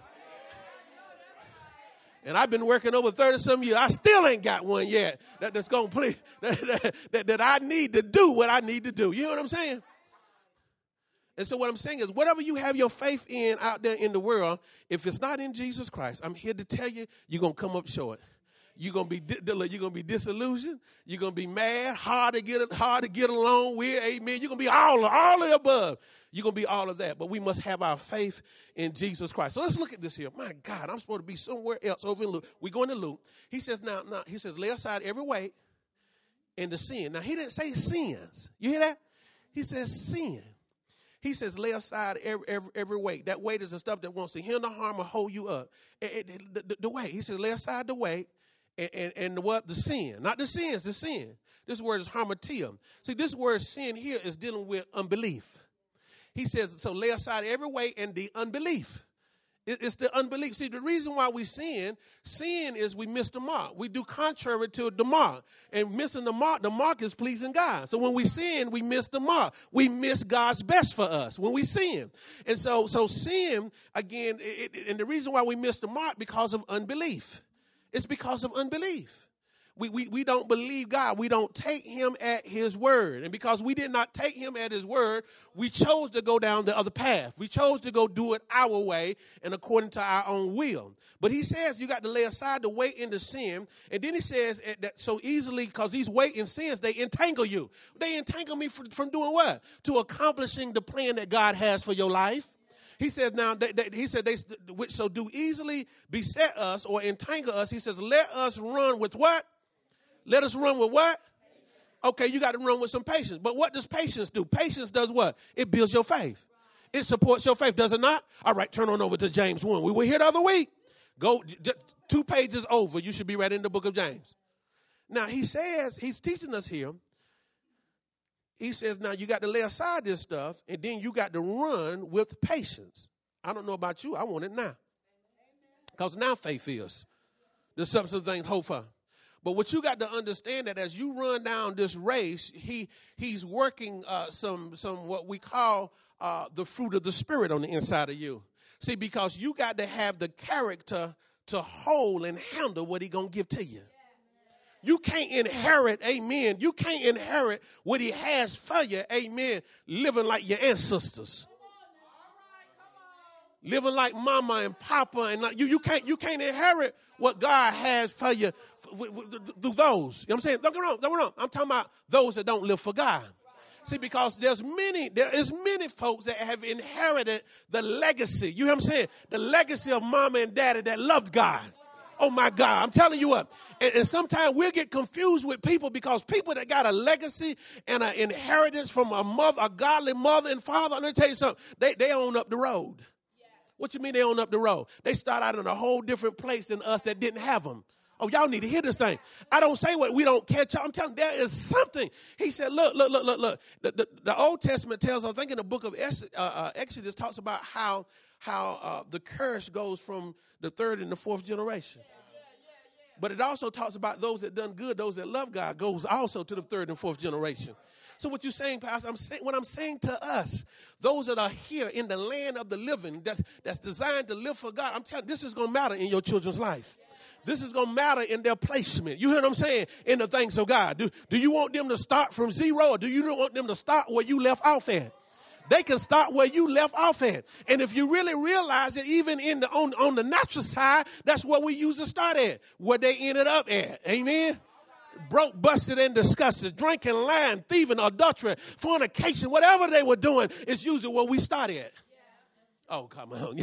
And I've been working over thirty-some years. I still ain't got one yet that, that's going to please, that, that, that I need to do what I need to do. You know what I'm saying? And so what I'm saying is whatever you have your faith in out there in the world, if it's not in Jesus Christ, I'm here to tell you, you're going to come up short. You're going to be you're going to be disillusioned. You're going to be mad, hard to get hard to get along with. Amen. You're going to be all, all of the above. You're going to be all of that. But we must have our faith in Jesus Christ. So let's look at this here. My God, I'm supposed to be somewhere else over in Luke. We're going to Luke. He says, now, now, he says, lay aside every weight and the sin. Now, he didn't say sins. You hear that? He says sin. He says, lay aside every, every, every weight. That weight is the stuff that wants to hinder, harm, or hold you up. It, it, the, the, the weight. He says, lay aside the weight. And, and, and what? The sin. Not the sins, the sin. This word is harmatia. See, this word sin here is dealing with unbelief. He says, so lay aside every weight and the unbelief. It, it's the unbelief. See, the reason why we sin, sin is we miss the mark. We do contrary to the mark. And missing the mark, the mark is pleasing God. So when we sin, we miss the mark. We miss God's best for us when we sin. And so, so sin, again, it, it, and the reason why we miss the mark because of unbelief. It's because of unbelief. We, we, we don't believe God. We don't take him at his word. And because we did not take him at his word, we chose to go down the other path. We chose to go do it our way and according to our own will. But he says you got to lay aside the weight and the sin. And then he says that so easily, because these weight and sins, they entangle you. They entangle me from, from doing what? To accomplishing the plan that God has for your life. He says now, they, they, he said, they, which so do easily beset us or entangle us. He says, let us run with what? Let us run with what? Okay, you got to run with some patience. But what does patience do? Patience does what? It builds your faith. It supports your faith, does it not? All right, turn on over to James one. We were here the other week. Go two pages over. You should be right in the book of James. Now, he says, he's teaching us here. He says, now you got to lay aside this stuff, and then you got to run with patience. I don't know about you. I want it now. Because now faith is the substance of things hoped for. But what you got to understand that as you run down this race, he he's working uh, some some what we call uh, the fruit of the Spirit on the inside of you. See, because you got to have the character to hold and handle what he's going to give to you. You can't inherit, amen. You can't inherit what he has for you, amen, living like your ancestors. Living like mama and papa and like you, you can't you can't inherit what God has for you through those. You know what I'm saying? Don't get wrong, don't get wrong. I'm talking about those that don't live for God. See, because there's many, there is many folks that have inherited the legacy. You know what I'm saying? The legacy of mama and daddy that loved God. Oh, my God, I'm telling you what. And, and sometimes we'll get confused with people because people that got a legacy and an inheritance from a mother, a godly mother and father, let me tell you something, they, they own up the road. Yeah. What you mean they own up the road? They start out in a whole different place than us that didn't have them. Oh, y'all need to hear this thing. I don't say what we don't catch up. I'm telling you, there is something. He said, look, look, look, look, look. The, the, the Old Testament tells, I think in the book of Exodus, uh, uh, Exodus talks about how how uh, the curse goes from the third and the fourth generation. But it also talks about those that done good, those that love God, goes also to the third and fourth generation. So what you're saying, Pastor, I'm saying, what I'm saying to us, those that are here in the land of the living, that, that's designed to live for God, I'm telling you, this is going to matter in your children's life. This is going to matter in their placement. You hear what I'm saying? In the things of God. Do, do you want them to start from zero, or do you want them to start where you left off at? They can start where you left off at. And if you really realize it, even in the on, on the natural side, that's where we used to start at, where they ended up at. Amen? broke, busted, and disgusted, drinking, lying, thieving, adultery, fornication, whatever they were doing is usually where we start at. Oh, come on.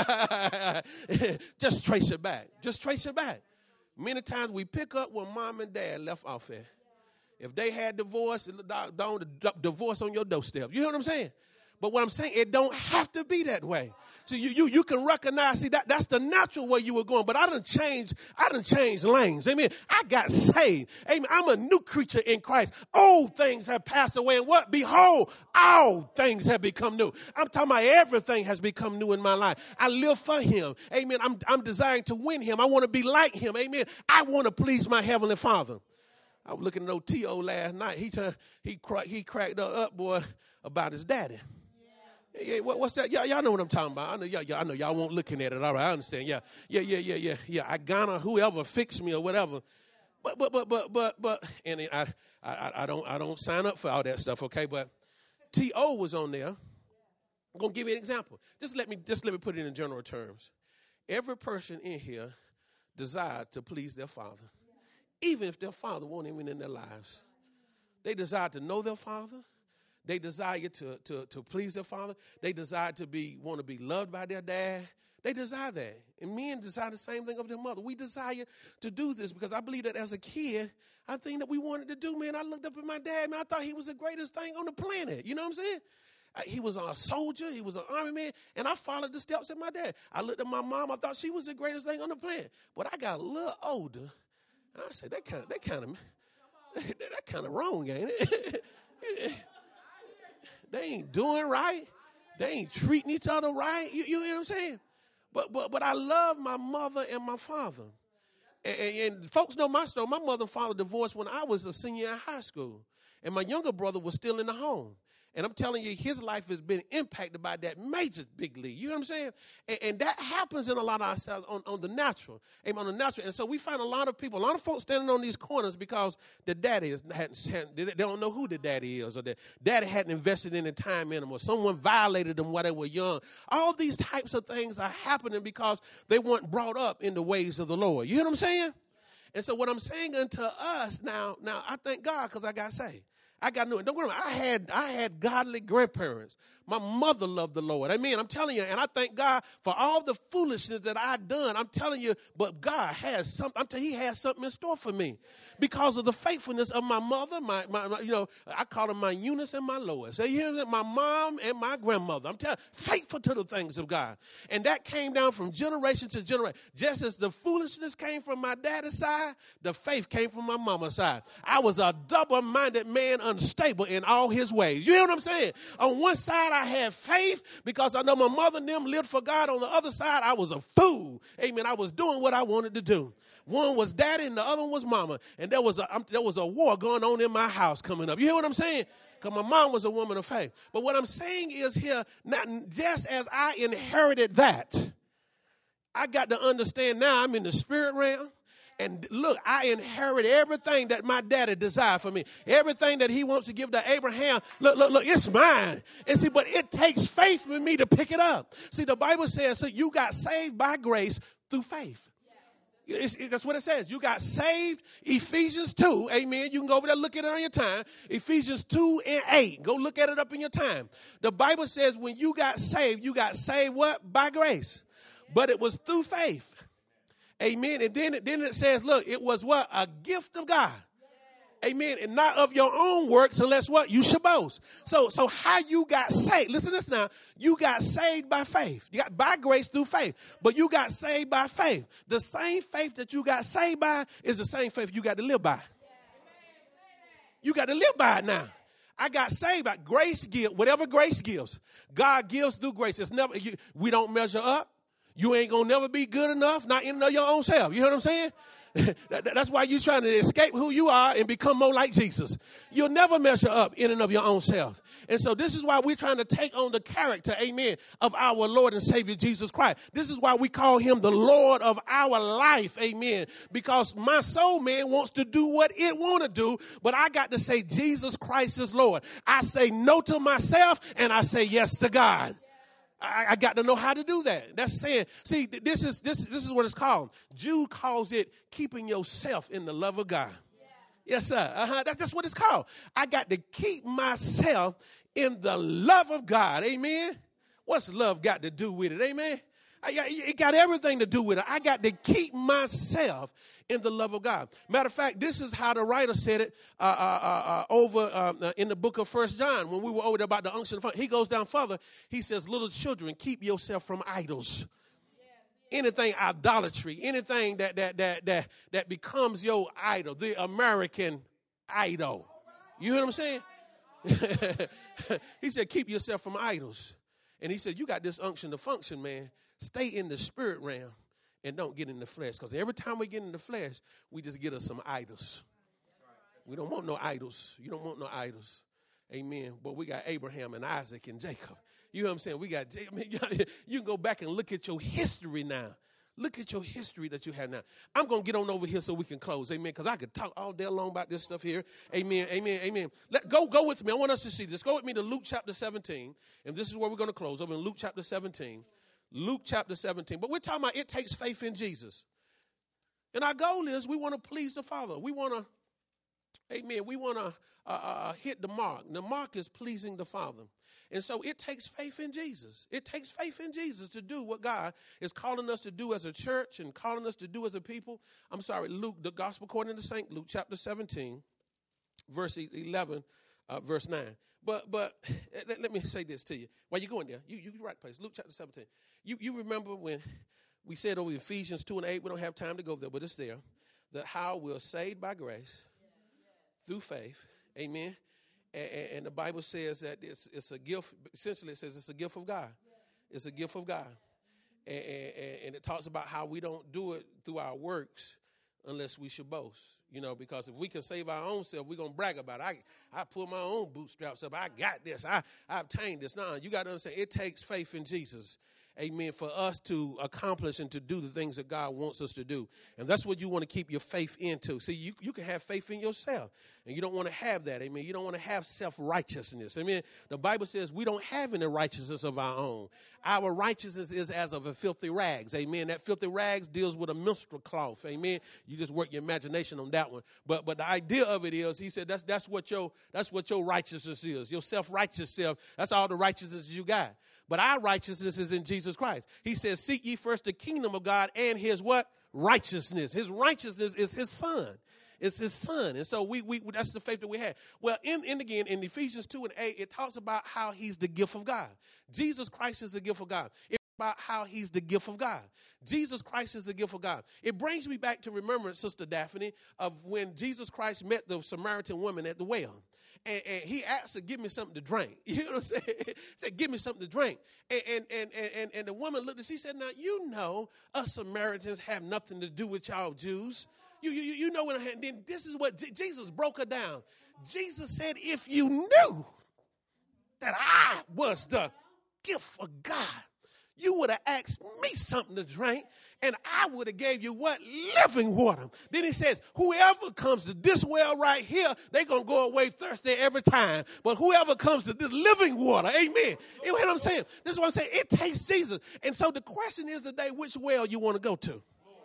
Just trace it back. Just trace it back. Many times we pick up where mom and dad left off at. If they had divorce, don't divorce on your doorstep. You know what I'm saying? But what I'm saying, it don't have to be that way. So you you you can recognize, see, that that's the natural way you were going. But I done changed, I done changed lanes. Amen. I got saved. Amen. I'm a new creature in Christ. Old things have passed away. And what? Behold, all things have become new. I'm talking about everything has become new in my life. I live for him. Amen. I'm, I'm desiring to win him. I want to be like him. Amen. I want to please my heavenly Father. I was looking at old T O last night. He turned, he, cra- he cracked up, boy, about his daddy. Yeah, yeah, what, what's that? Y'all, y'all know what I'm talking about. I know y'all, y'all, I know y'all won't looking at it. All right, I understand. Yeah, yeah, yeah, yeah, yeah, yeah. I gonna whoever fix me or whatever. But, but, but, but, but, but, and I, I, I don't, I don't sign up for all that stuff. Okay, but T O was on there. I'm gonna give you an example. Just let me, just let me put it in general terms. Every person in here desired to please their father, even if their father wasn't even in their lives. They desire to know their father. They desire to, to, to please their father. They desire to be want to be loved by their dad. They desire that. And men desire the same thing of their mother. We desire to do this because I believe that as a kid, I think that we wanted to do, man. I looked up at my dad, man. I thought he was the greatest thing on the planet. You know what I'm saying? He was a soldier. He was an army man. And I followed the steps of my dad. I looked at my mom. I thought she was the greatest thing on the planet. But I got a little older. I said, that kind of, that kind of, that kind of wrong, ain't it? They ain't doing right. They ain't treating each other right. You, you know what I'm saying? But but but I love my mother and my father. And, and, and folks know my story. My mother and father divorced when I was a senior in high school. And my younger brother was still in the home. And I'm telling you, his life has been impacted by that major big league. You know what I'm saying? And, and that happens in a lot of ourselves on, on the natural. On the natural. And so we find a lot of people, a lot of folks standing on these corners because the daddy is, hadn't, hadn't, they don't know who the daddy is, or the daddy hadn't invested any time in them, or someone violated them while they were young. All these types of things are happening because they weren't brought up in the ways of the Lord. You know what I'm saying? And so what I'm saying unto us now, now I thank God because I got saved. I got new. Don't worry. I had I had godly grandparents. My mother loved the Lord. Amen. I'm telling you, and I thank God for all the foolishness that I've done. I'm telling you, but God has something. I'm telling you, He has something in store for me because of the faithfulness of my mother. My, my, my you know, I call them my Eunice and my Lois. So you hear that? My mom and my grandmother. I'm telling you, faithful to the things of God, and that came down from generation to generation. Just as the foolishness came from my daddy's side, the faith came from my mama's side. I was a double-minded man, unstable in all his ways. You hear what I'm saying? On one side, I had faith because I know my mother and them lived for God. On the other side, I was a fool. Amen. I was doing what I wanted to do. One was daddy and the other one was mama. And there was a, um, there was a war going on in my house coming up. You hear what I'm saying? Because my mom was a woman of faith. But what I'm saying is here, not just as I inherited that, I got to understand now I'm in the spirit realm. And look, I inherit everything that my daddy desired for me. Everything that he wants to give to Abraham. Look, look, look, it's mine. And see, but it takes faith for me to pick it up. See, the Bible says, so you got saved by grace through faith. It's, it, that's what it says. You got saved, Ephesians two, amen. You can go over there, look at it on your time. Ephesians two and eight. Go look at it up in your time. The Bible says when you got saved, you got saved what? By grace. But it was through faith. Amen. And then, then it says, look, it was what? A gift of God. Amen. And not of your own works unless what? You should boast. So, so how you got saved? Listen to this now. You got saved by faith. You got by grace through faith. But you got saved by faith. The same faith that you got saved by is the same faith you got to live by. You got to live by it now. I got saved by grace give, whatever grace gives. God gives through grace. It's never, you, we don't measure up. You ain't going to never be good enough, not in and of your own self. You hear what I'm saying? That's why you're trying to escape who you are and become more like Jesus. You'll never measure up in and of your own self. And so this is why we're trying to take on the character, amen, of our Lord and Savior Jesus Christ. This is why we call him the Lord of our life, amen, because my soul, man, wants to do what it want to do, but I got to say Jesus Christ is Lord. I say no to myself, and I say yes to God. I, I got to know how to do that. That's saying, see, this is this this is what it's called. Jude calls it keeping yourself in the love of God. Yes, sir. Uh-huh. That, that's what it's called. I got to keep myself in the love of God. Amen. What's love got to do with it? Amen. I got, it got everything to do with it. I got to keep myself in the love of God. Matter of fact, this is how the writer said it uh, uh, uh, over uh, in the book of First John when we were over there about the unction of fire. He goes down further. He says, little children, keep yourself from idols. Anything idolatry, anything that that that that that becomes your idol, the American idol. You hear what I'm saying? He said, keep yourself from idols. And he said, you got this unction to function, man. Stay in the spirit realm and don't get in the flesh. Because every time we get in the flesh, we just get us some idols. We don't want no idols. You don't want no idols. Amen. But we got Abraham and Isaac and Jacob. You know what I'm saying? We got, I mean, you can go back and look at your history now. Look at your history that you have now. I'm going to get on over here so we can close. Amen. Because I could talk all day long about this stuff here. Amen. Amen. Amen. Let, go, go with me. I want us to see this. Go with me to Luke chapter seventeen. And this is where we're going to close. Over in Luke chapter seventeen. Luke chapter seventeen. But we're talking about it takes faith in Jesus. And our goal is we want to please the Father. We want to, amen, we want to uh, uh, hit the mark. The mark is pleasing the Father. And so it takes faith in Jesus. It takes faith in Jesus to do what God is calling us to do as a church and calling us to do as a people. I'm sorry, Luke, the gospel according to Saint Luke, chapter seventeen, verse eleven, uh, verse nine. But but let, let me say this to you. While you're going there, you, you're right place. Luke chapter seventeen. You, you remember when we said over Ephesians two and eight, we don't have time to go there, but it's there, that how we're saved by grace through faith. Amen. And, and the Bible says that it's, it's a gift. Essentially, it says it's a gift of God. It's a gift of God. And, and, and it talks about how we don't do it through our works unless we should boast. You know, because if we can save our own self, we're going to brag about it. I, I pull my own bootstraps up. I got this. I, I obtained this. No, you got to understand, it takes faith in Jesus. Amen. For us to accomplish and to do the things that God wants us to do. And that's what you want to keep your faith into. See, you, you can have faith in yourself. And you don't want to have that. Amen. You don't want to have self-righteousness. Amen. The Bible says we don't have any righteousness of our own. Our righteousness is as of a filthy rags. Amen. That filthy rags deals with a menstrual cloth. Amen. You just work your imagination on that one. But but the idea of it is, he said, that's that's what your that's what your righteousness is. Your self-righteous self. That's all the righteousness you got. But our righteousness is in Jesus Christ. He says, seek ye first the kingdom of God and his what? Righteousness. His righteousness is his son. It's his son. And so we we that's the faith that we have. Well, in, in again, in Ephesians two and eight, it talks about how he's the gift of God. Jesus Christ is the gift of God. It's about how he's the gift of God. Jesus Christ is the gift of God. It brings me back to remembrance, Sister Daphne, of when Jesus Christ met the Samaritan woman at the well. And, and he asked her, give me something to drink. You know what I'm saying? He said, give me something to drink. And, and, and, and, and the woman looked at, she said, now, you know, us Samaritans have nothing to do with y'all Jews. You, you, you know what I had. Then this is what J- Jesus broke her down. Jesus said, if you knew that I was the gift of God, you would have asked me something to drink, and I would have gave you what? Living water. Then he says, whoever comes to this well right here, they're going to go away thirsty every time. But whoever comes to this living water, amen. You know what I'm saying? This is what I'm saying. It takes Jesus. And so the question is today, which well you want to go to?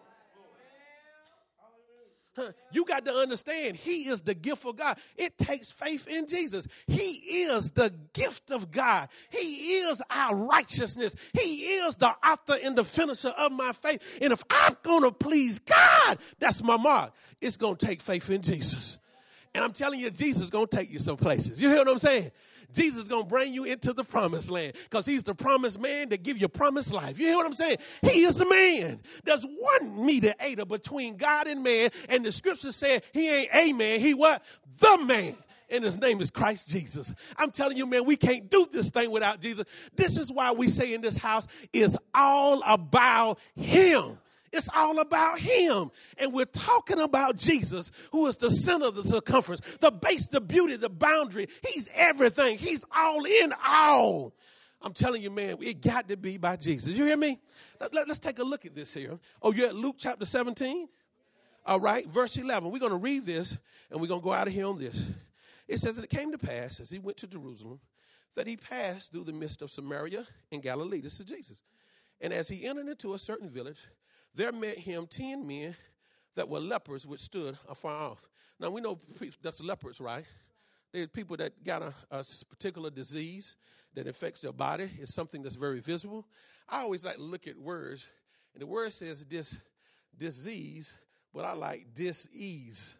Huh. You got to understand, he is the gift of God. It takes faith in Jesus. He is the gift of God. He is our righteousness. He is the author and the finisher of my faith. And if I'm going to please God, that's my mark. It's going to take faith in Jesus. And I'm telling you, Jesus is going to take you some places. You hear what I'm saying? Jesus is going to bring you into the promised land because he's the promised man that give you promised life. You hear what I'm saying? He is the man. There's one mediator between God and man, and the scripture said he ain't a man. He what? The man. And his name is Christ Jesus. I'm telling you, man, we can't do this thing without Jesus. This is why we say in this house, it's all about him. It's all about him. And we're talking about Jesus, who is the center of the circumference, the base, the beauty, the boundary. He's everything. He's all in all. I'm telling you, man, it got to be by Jesus. You hear me? Let, let, let's take a look at this here. Oh, you're at Luke chapter seventeen? All right, verse eleven. We're going to read this, and we're going to go out of here on this. It says, that it came to pass, as he went to Jerusalem, that he passed through the midst of Samaria and Galilee. This is Jesus. And as he entered into a certain village, there met him ten men that were lepers which stood afar off. Now, we know that's lepers, right? They're people that got a, a particular disease that affects their body. It's something that's very visible. I always like to look at words, and the word says this disease, but I like dis-ease.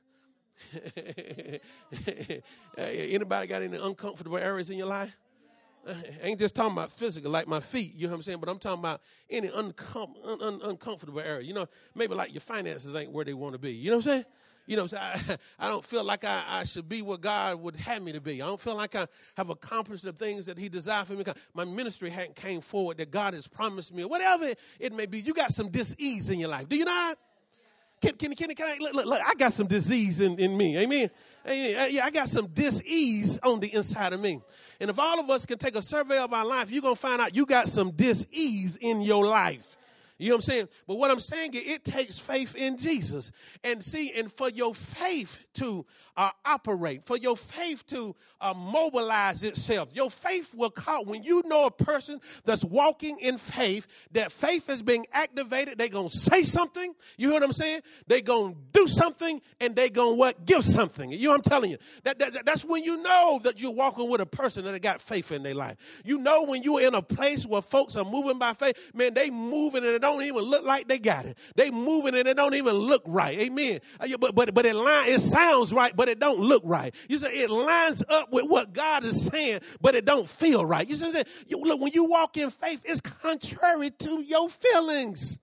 Anybody got any uncomfortable areas in your life? I ain't just talking about physical, like my feet, you know what I'm saying? But I'm talking about any uncom- un- un- uncomfortable area. You know, maybe like your finances ain't where they want to be. You know what I'm saying? You know, so I, I don't feel like I, I should be where God would have me to be. I don't feel like I have accomplished the things that he desired for me. My ministry hadn't came forward that God has promised me, or whatever it may be. You got some dis-ease in your life. Do you not? Can, can, can, can I, look, look, look, I got some disease in, in me. Amen. Amen. Yeah, I got some dis-ease on the inside of me. And if all of us can take a survey of our life, you're going to find out you got some dis-ease in your life. You know what I'm saying? But what I'm saying is it takes faith in Jesus. And see, and for your faith to uh, operate, for your faith to uh, mobilize itself, your faith will call. When you know a person that's walking in faith, that faith is being activated, they're going to say something. You hear what I'm saying? They're going to do something, and they're going to what? Give something. You know what I'm telling you? That, that, that's when you know that you're walking with a person that got faith in their life. You know when you're in a place where folks are moving by faith, man, they moving and it don't even look like they got it. They moving and it don't even look right. Amen. But but but it line it sounds right, but it don't look right. You say it lines up with what God is saying, but it don't feel right. You say you, look, when you walk in faith, it's contrary to your feelings.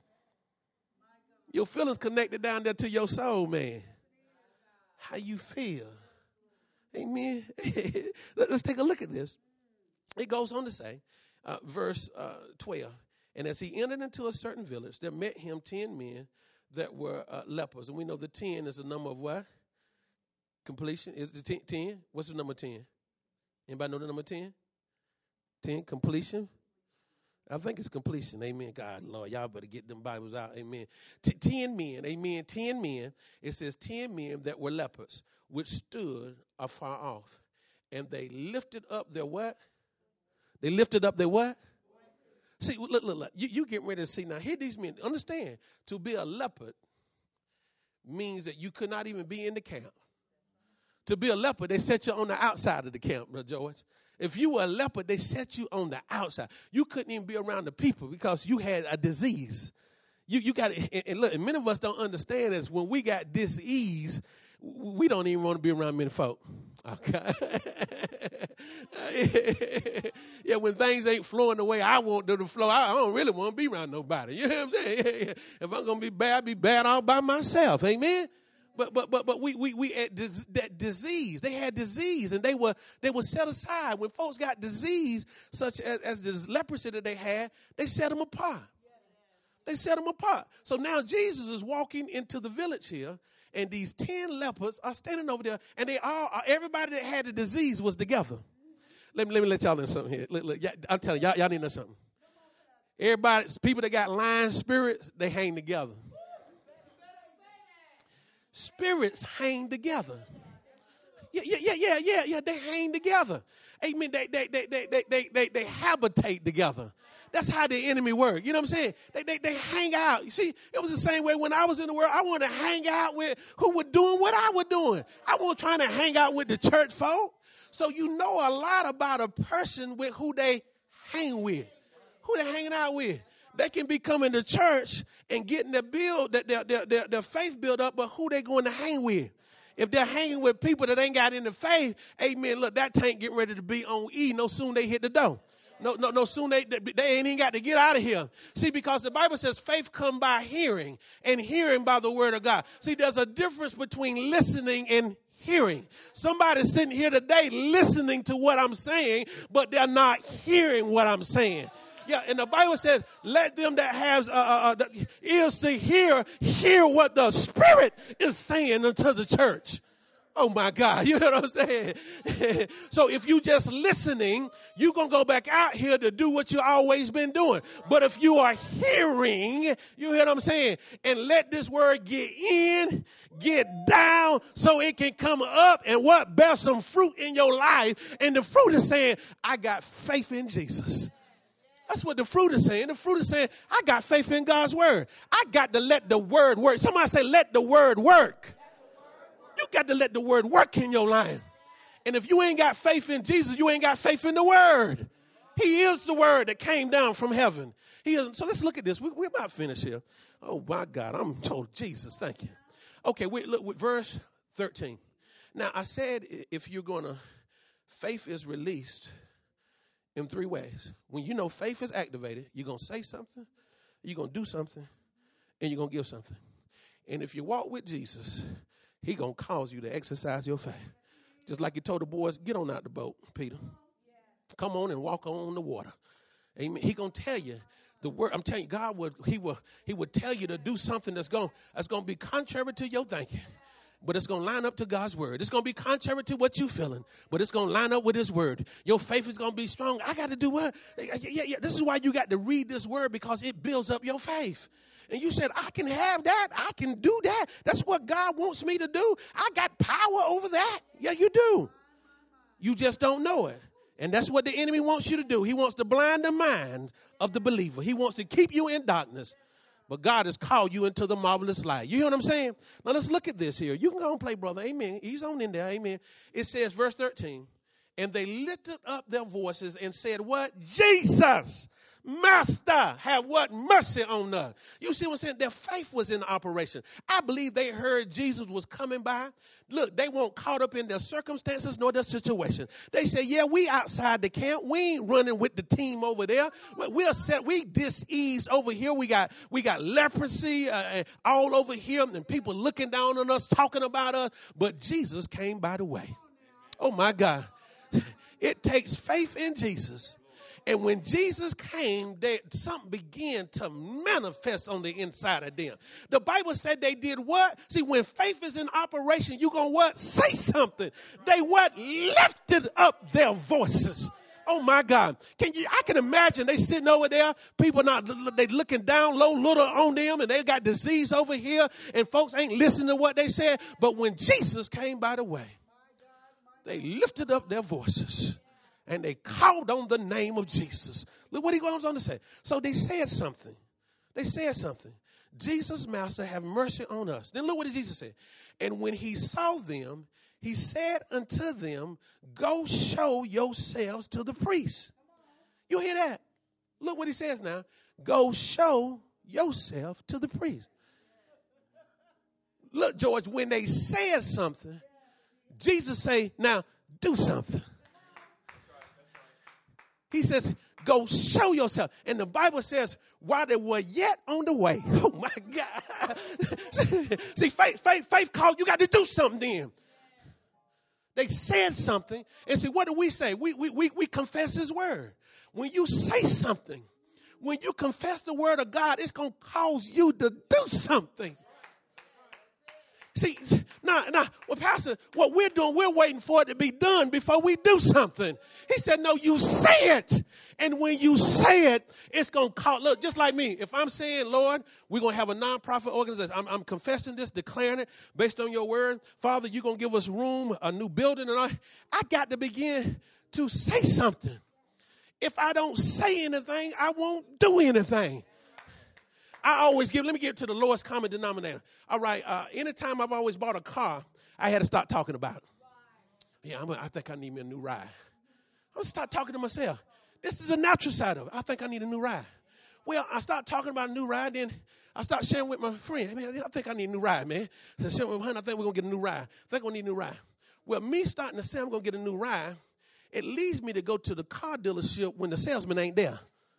Your feelings connected down there to your soul, man. How you feel. Amen. Let's take a look at this. It goes on to say, uh, verse uh, twelve. And as he entered into a certain village, there met him ten men that were uh, lepers. And we know the ten is the number of what? Completion. Is it ten? What's the number ten? Anybody know the number ten? ten, completion. I think it's completion. Amen. God, Lord, y'all better get them Bibles out. Amen. T- ten men. Amen. Ten men. It says ten men that were lepers, which stood afar off. And they lifted up their what? They lifted up their what? See, look, look, look. You, you get ready to see. Now, here these men. Understand, to be a leopard means that you could not even be in the camp. To be a leopard, they set you on the outside of the camp, Brother George. If you were a leopard, they set you on the outside. You couldn't even be around the people because you had a disease. You you got and, and look, and many of us don't understand is when we got disease, we don't even want to be around many folk. Okay. Yeah, when things ain't flowing the way I want them to flow, I, I don't really want to be around nobody. You know what I'm saying? Yeah, yeah. If I'm gonna be bad, I'll be bad all by myself. Amen. But but but but we we we had dis, that disease. They had disease, and they were they were set aside. When folks got disease, such as, as this leprosy that they had, they set them apart. They set them apart. So now Jesus is walking into the village here, and these ten lepers are standing over there, and they all everybody that had the disease was together. Let me let me let y'all know something here. Look, look, I'm telling y'all, y'all need to know something. Everybody, people that got lying spirits, they hang together. Spirits hang together. Yeah, yeah, yeah, yeah, yeah, yeah. They hang together. Amen. They they they they they they they, they habitate together. That's how the enemy works. You know what I'm saying? They, they they hang out. You see, it was the same way when I was in the world. I wanted to hang out with who were doing what I was doing. I wasn't trying to hang out with the church folk. So you know a lot about a person with who they hang with, who they hanging out with. They can be coming to church and getting their build, their, their, their, their faith built up, but who they going to hang with? If they're hanging with people that ain't got any faith, amen, look, that tank getting ready to be on E no soon they hit the door. No, no, no, soon they, they, they ain't even got to get out of here. See, because the Bible says faith come by hearing, and hearing by the word of God. See, there's a difference between listening and hearing. Somebody's sitting here today listening to what I'm saying, but they're not hearing what I'm saying. Yeah, and the Bible says, let them that have uh, uh, uh, ears to hear, hear what the Spirit is saying unto the church. Oh, my God. You know what I'm saying? So if you just listening, you're going to go back out here to do what you always been doing. But if you are hearing, you hear what I'm saying? And let this word get in, get down so it can come up and what? Bear some fruit in your life. And the fruit is saying, I got faith in Jesus. That's what the fruit is saying. The fruit is saying, I got faith in God's word. I got to let the word work. Somebody say, let the word work. You got to let the word work in your life. And if you ain't got faith in Jesus, you ain't got faith in the word. He is the word that came down from heaven. He is, so let's look at this. We, we're about finished here. Oh, my God. I'm told Jesus. Thank you. Okay, we look with verse thirteen. Now, I said if you're going to, faith is released in three ways. When you know faith is activated, you're going to say something, you're going to do something, and you're going to give something. And if you walk with Jesus, he going to cause you to exercise your faith. Just like he told the boys, get on out the boat, Peter. Come on and walk on the water. Amen. He going to tell you the word. I'm telling you, God would, he will, he would tell you to do something that's going, that's going to be contrary to your thinking. But it's going to line up to God's word. It's going to be contrary to what you're feeling, but it's going to line up with his word. Your faith is going to be strong. I got to do what? Yeah, yeah. This is why you got to read this word, because it builds up your faith. And you said, I can have that. I can do that. That's what God wants me to do. I got power over that. Yeah, you do. You just don't know it. And that's what the enemy wants you to do. He wants to blind the mind of the believer. He wants to keep you in darkness. But God has called you into the marvelous light. You hear what I'm saying? Now let's look at this here. You can go and play, brother. Amen. He's on in there. Amen. It says, verse thirteen, and they lifted up their voices and said, what? Jesus, Master, have what? Mercy on us. You see what I'm saying? Their faith was in operation. I believe they heard Jesus was coming by. Look, they weren't caught up in their circumstances nor their situation. They said, yeah, we outside the camp. We ain't running with the team over there. We're set. We diseased over here. We got we got leprosy uh, all over here, and people looking down on us, talking about us. But Jesus came by the way. Oh, my God. It takes faith in Jesus. And when Jesus came, they, something began to manifest on the inside of them. The Bible said they did what? See, when faith is in operation, you going to what? Say something. They what? Lifted up their voices. Oh, my God. Can you? I can imagine they sitting over there. People not, they looking down low, little on them, and they got disease over here, and folks ain't listening to what they said. But when Jesus came by the way, they lifted up their voices. And they called on the name of Jesus. Look what he goes on to say. So they said something. They said something. Jesus, Master, have mercy on us. Then look what Jesus said. And when he saw them, he said unto them, go show yourselves to the priests. You hear that? Look what he says now. Go show yourself to the priest. Look, George, when they said something, Jesus say, now do something. He says, go show yourself. And the Bible says, while they were yet on the way. Oh, my God. See, faith, faith, faith called. You got to do something then. They said something. And see, what do we say? We, we, we, we confess his word. When you say something, when you confess the word of God, it's going to cause you to do something. See, now, now, well, Pastor, what we're doing, we're waiting for it to be done before we do something. He said, no, you say it. And when you say it, it's going to call. Look, just like me, if I'm saying, Lord, we're going to have a nonprofit organization. I'm, I'm confessing this, declaring it based on your word. Father, you're going to give us room, a new building. And all. I got to begin to say something. If I don't say anything, I won't do anything. I always give, let me get to the lowest common denominator. All right, uh, anytime I've always bought a car, I had to start talking about it. Yeah, I'm a, I think I need me a new ride. I'm going to start talking to myself. This is the natural side of it. I think I need a new ride. Well, I start talking about a new ride, then I start sharing with my friend. Man, I think I need a new ride, man. I said, well, honey, I think we're going to get a new ride. I think we need a new ride. Well, me starting to say I'm going to get a new ride, it leads me to go to the car dealership when the salesman ain't there.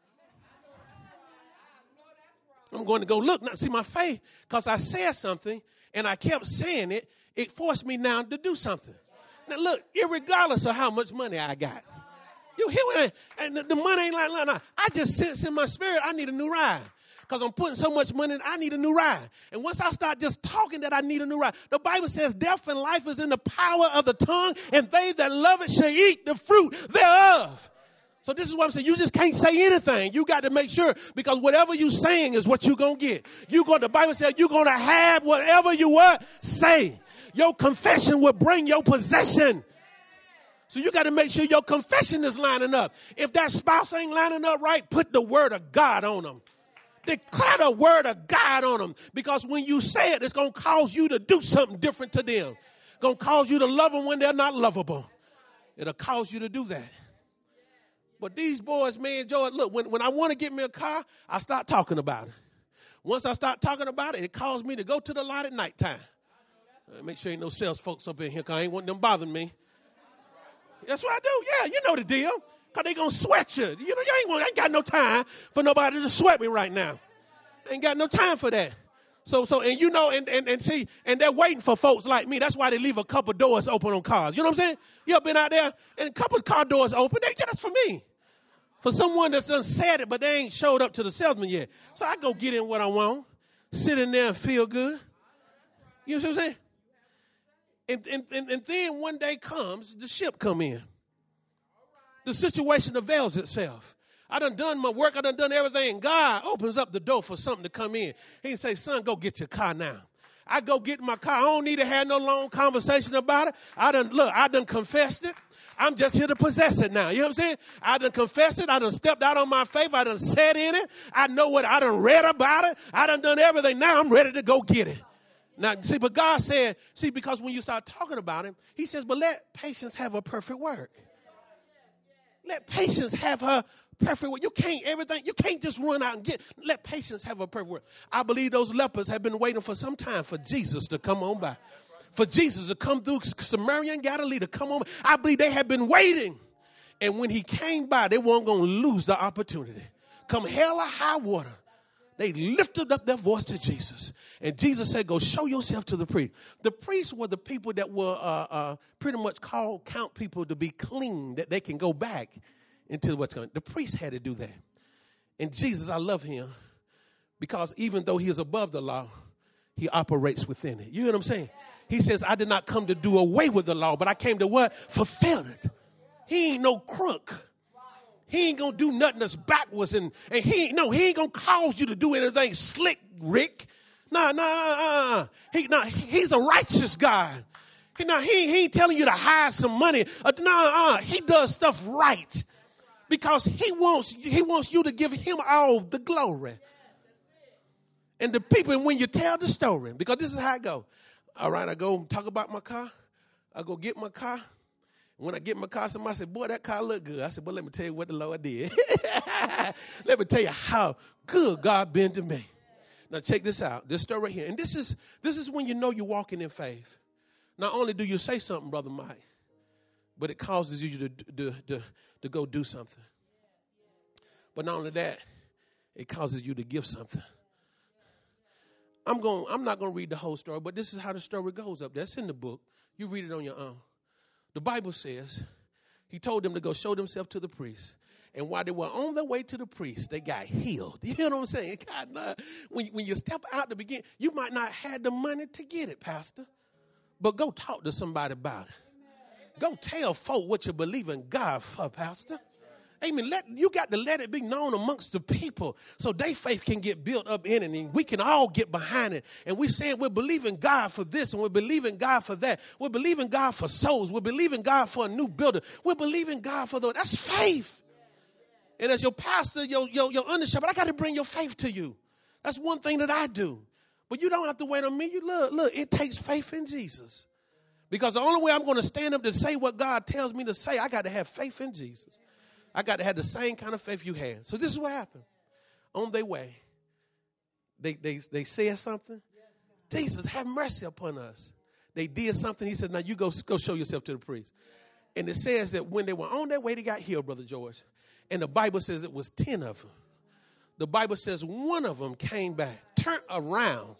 I'm going to go look. Now, see, my faith, because I said something and I kept saying it, it forced me now to do something. Now, look, irregardless of how much money I got. You hear what? And the, the money ain't like, like, like, I just sense in my spirit I need a new ride. Because I'm putting so much money in, I need a new ride. And once I start just talking that I need a new ride, the Bible says death and life is in the power of the tongue, and they that love it shall eat the fruit thereof. So this is what I'm saying. You just can't say anything. You got to make sure, because whatever you're saying is what you're going to get. You go. The Bible says you're going to have whatever you what say. Your confession will bring your possession. So you got to make sure your confession is lining up. If that spouse ain't lining up right, put the word of God on them. Declare the word of God on them. Because when you say it, it's going to cause you to do something different to them. It's going to cause you to love them when they're not lovable. It'll cause you to do that. But these boys, man, Joe, look, when, when I want to get me a car, I start talking about it. Once I start talking about it, it causes me to go to the lot at nighttime. Uh, make sure ain't no sales folks up in here, because I ain't want them bothering me. That's what I do. Yeah, you know the deal. Because they going to sweat you. You know, you ain't, I ain't got no time for nobody to sweat me right now. I ain't got no time for that. So, so, and you know, and, and, and see, and they're waiting for folks like me. That's why they leave a couple doors open on cars. You know what I'm saying? You ever been out there and a couple of car doors open? They, yeah, that's for me. For someone that's done said it, but they ain't showed up to the salesman yet. So I go get in what I want, sit in there and feel good. You know what I'm saying? And, and, and, and then one day comes, the ship come in. The situation avails itself. I done done my work. I done done everything. God opens up the door for something to come in. He can say, son, go get your car now. I go get my car. I don't need to have no long conversation about it. I done, look, I done confessed it. I'm just here to possess it now. You know what I'm saying? I done confessed it. I done stepped out on my faith. I done sat in it. I know what I done read about it. I done done everything. Now I'm ready to go get it. Now, see, but God said, see, because when you start talking about him, he says, but let patience have a perfect work. Let patience have her perfect work. You can't everything. You can't just run out and get. Let patience have a perfect work. I believe those lepers have been waiting for some time for Jesus to come on by. For Jesus to come through Samaria and Galilee to come on. I believe they have been waiting. And when he came by, they weren't going to lose the opportunity. Come hell or high water. They lifted up their voice to Jesus. And Jesus said, go show yourself to the priest. The priests were the people that were uh, uh, pretty much called, count people to be clean, that they can go back into what's going on. The priest had to do that. And Jesus, I love him because even though he is above the law, he operates within it. You know what I'm saying? He says, I did not come to do away with the law, but I came to what? Fulfill it. He ain't no crook. He ain't going to do nothing that's backwards. And, and he ain't, no, he ain't going to cause you to do anything slick, Rick. Nah, nah, uh, uh. He, nah, he's a righteous guy. He, nah, he, he ain't telling you to hide some money. Uh, nah, uh, he does stuff right because he wants, he wants you to give him all the glory. And the people, and when you tell the story, because this is how I go. All right, I go talk about my car. I go get my car. When I get my car, somebody said, boy, that car look good. I said, well, let me tell you what the Lord did. Let me tell you how good God been to me. Now, check this out. This story right here. And this is this is when you know you're walking in faith. Not only do you say something, Brother Mike, but it causes you to, to, to, to go do something. But not only that, it causes you to give something. I'm going. I'm not going to read the whole story, but this is how the story goes up. That's in the book. You read it on your own. The Bible says he told them to go show themselves to the priest. And while they were on their way to the priest, they got healed. You know what I'm saying? God, uh, when, when you step out to begin, you might not have the money to get it, Pastor. But go talk to somebody about it. Go tell folk what you believe in God for, Pastor. Amen. Let, you got to let it be known amongst the people so their faith can get built up in it and we can all get behind it. And we're saying we're believing God for this and we're believing God for that. We're believing God for souls. We're believing God for a new building. We're believing God for those. That's faith. And as your pastor, your, your, your under shepherd, I got to bring your faith to you. That's one thing that I do. But you don't have to wait on me. You look, look, it takes faith in Jesus. Because the only way I'm going to stand up to say what God tells me to say, I got to have faith in Jesus. I got to have the same kind of faith you had. So this is what happened. On their way, they they they said something. Jesus, have mercy upon us. They did something. He said, now you go, go show yourself to the priest. And it says that when they were on their way, they got healed, Brother George. And the Bible says it was ten of them. The Bible says one of them came back, turned around.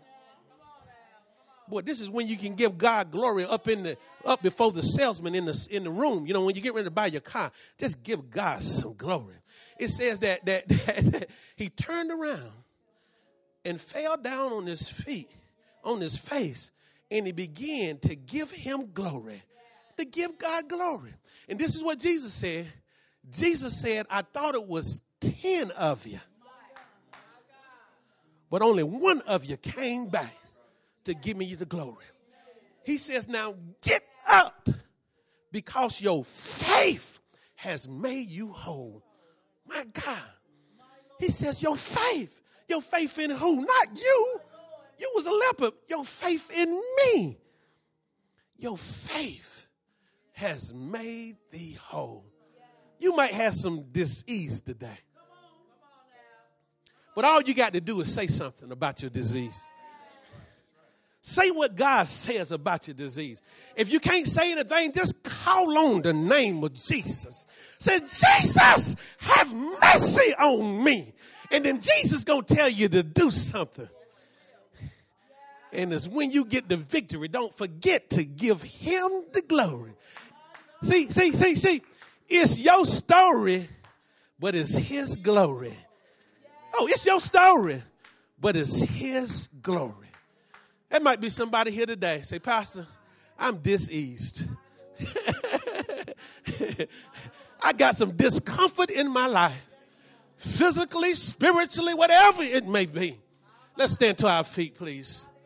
Boy, this is when you can give God glory up in the up before the salesman in the in the room. You know, when you get ready to buy your car, just give God some glory. It says that that, that, that he turned around and fell down on his feet, on his face, and he began to give him glory, to give God glory. And this is what Jesus said. Jesus said, I thought it was ten of you, but only one of you came back to give me the glory. He says, now get up, because your faith has made you whole. My God. He says your faith. Your faith in who? Not you. You was a leper. Your faith in me. Your faith has made thee whole. You might have some disease today. But all you got to do is say something about your disease. Say what God says about your disease. If you can't say anything, just call on the name of Jesus. Say, Jesus, have mercy on me. And then Jesus going to tell you to do something. And it's when you get the victory, don't forget to give him the glory. See, see, see, see. It's your story, but it's his glory. Oh, it's your story, but it's his glory. There might be somebody here today. Say, Pastor, I'm diseased. I got some discomfort in my life. Physically, spiritually, whatever it may be. Let's stand to our feet, please.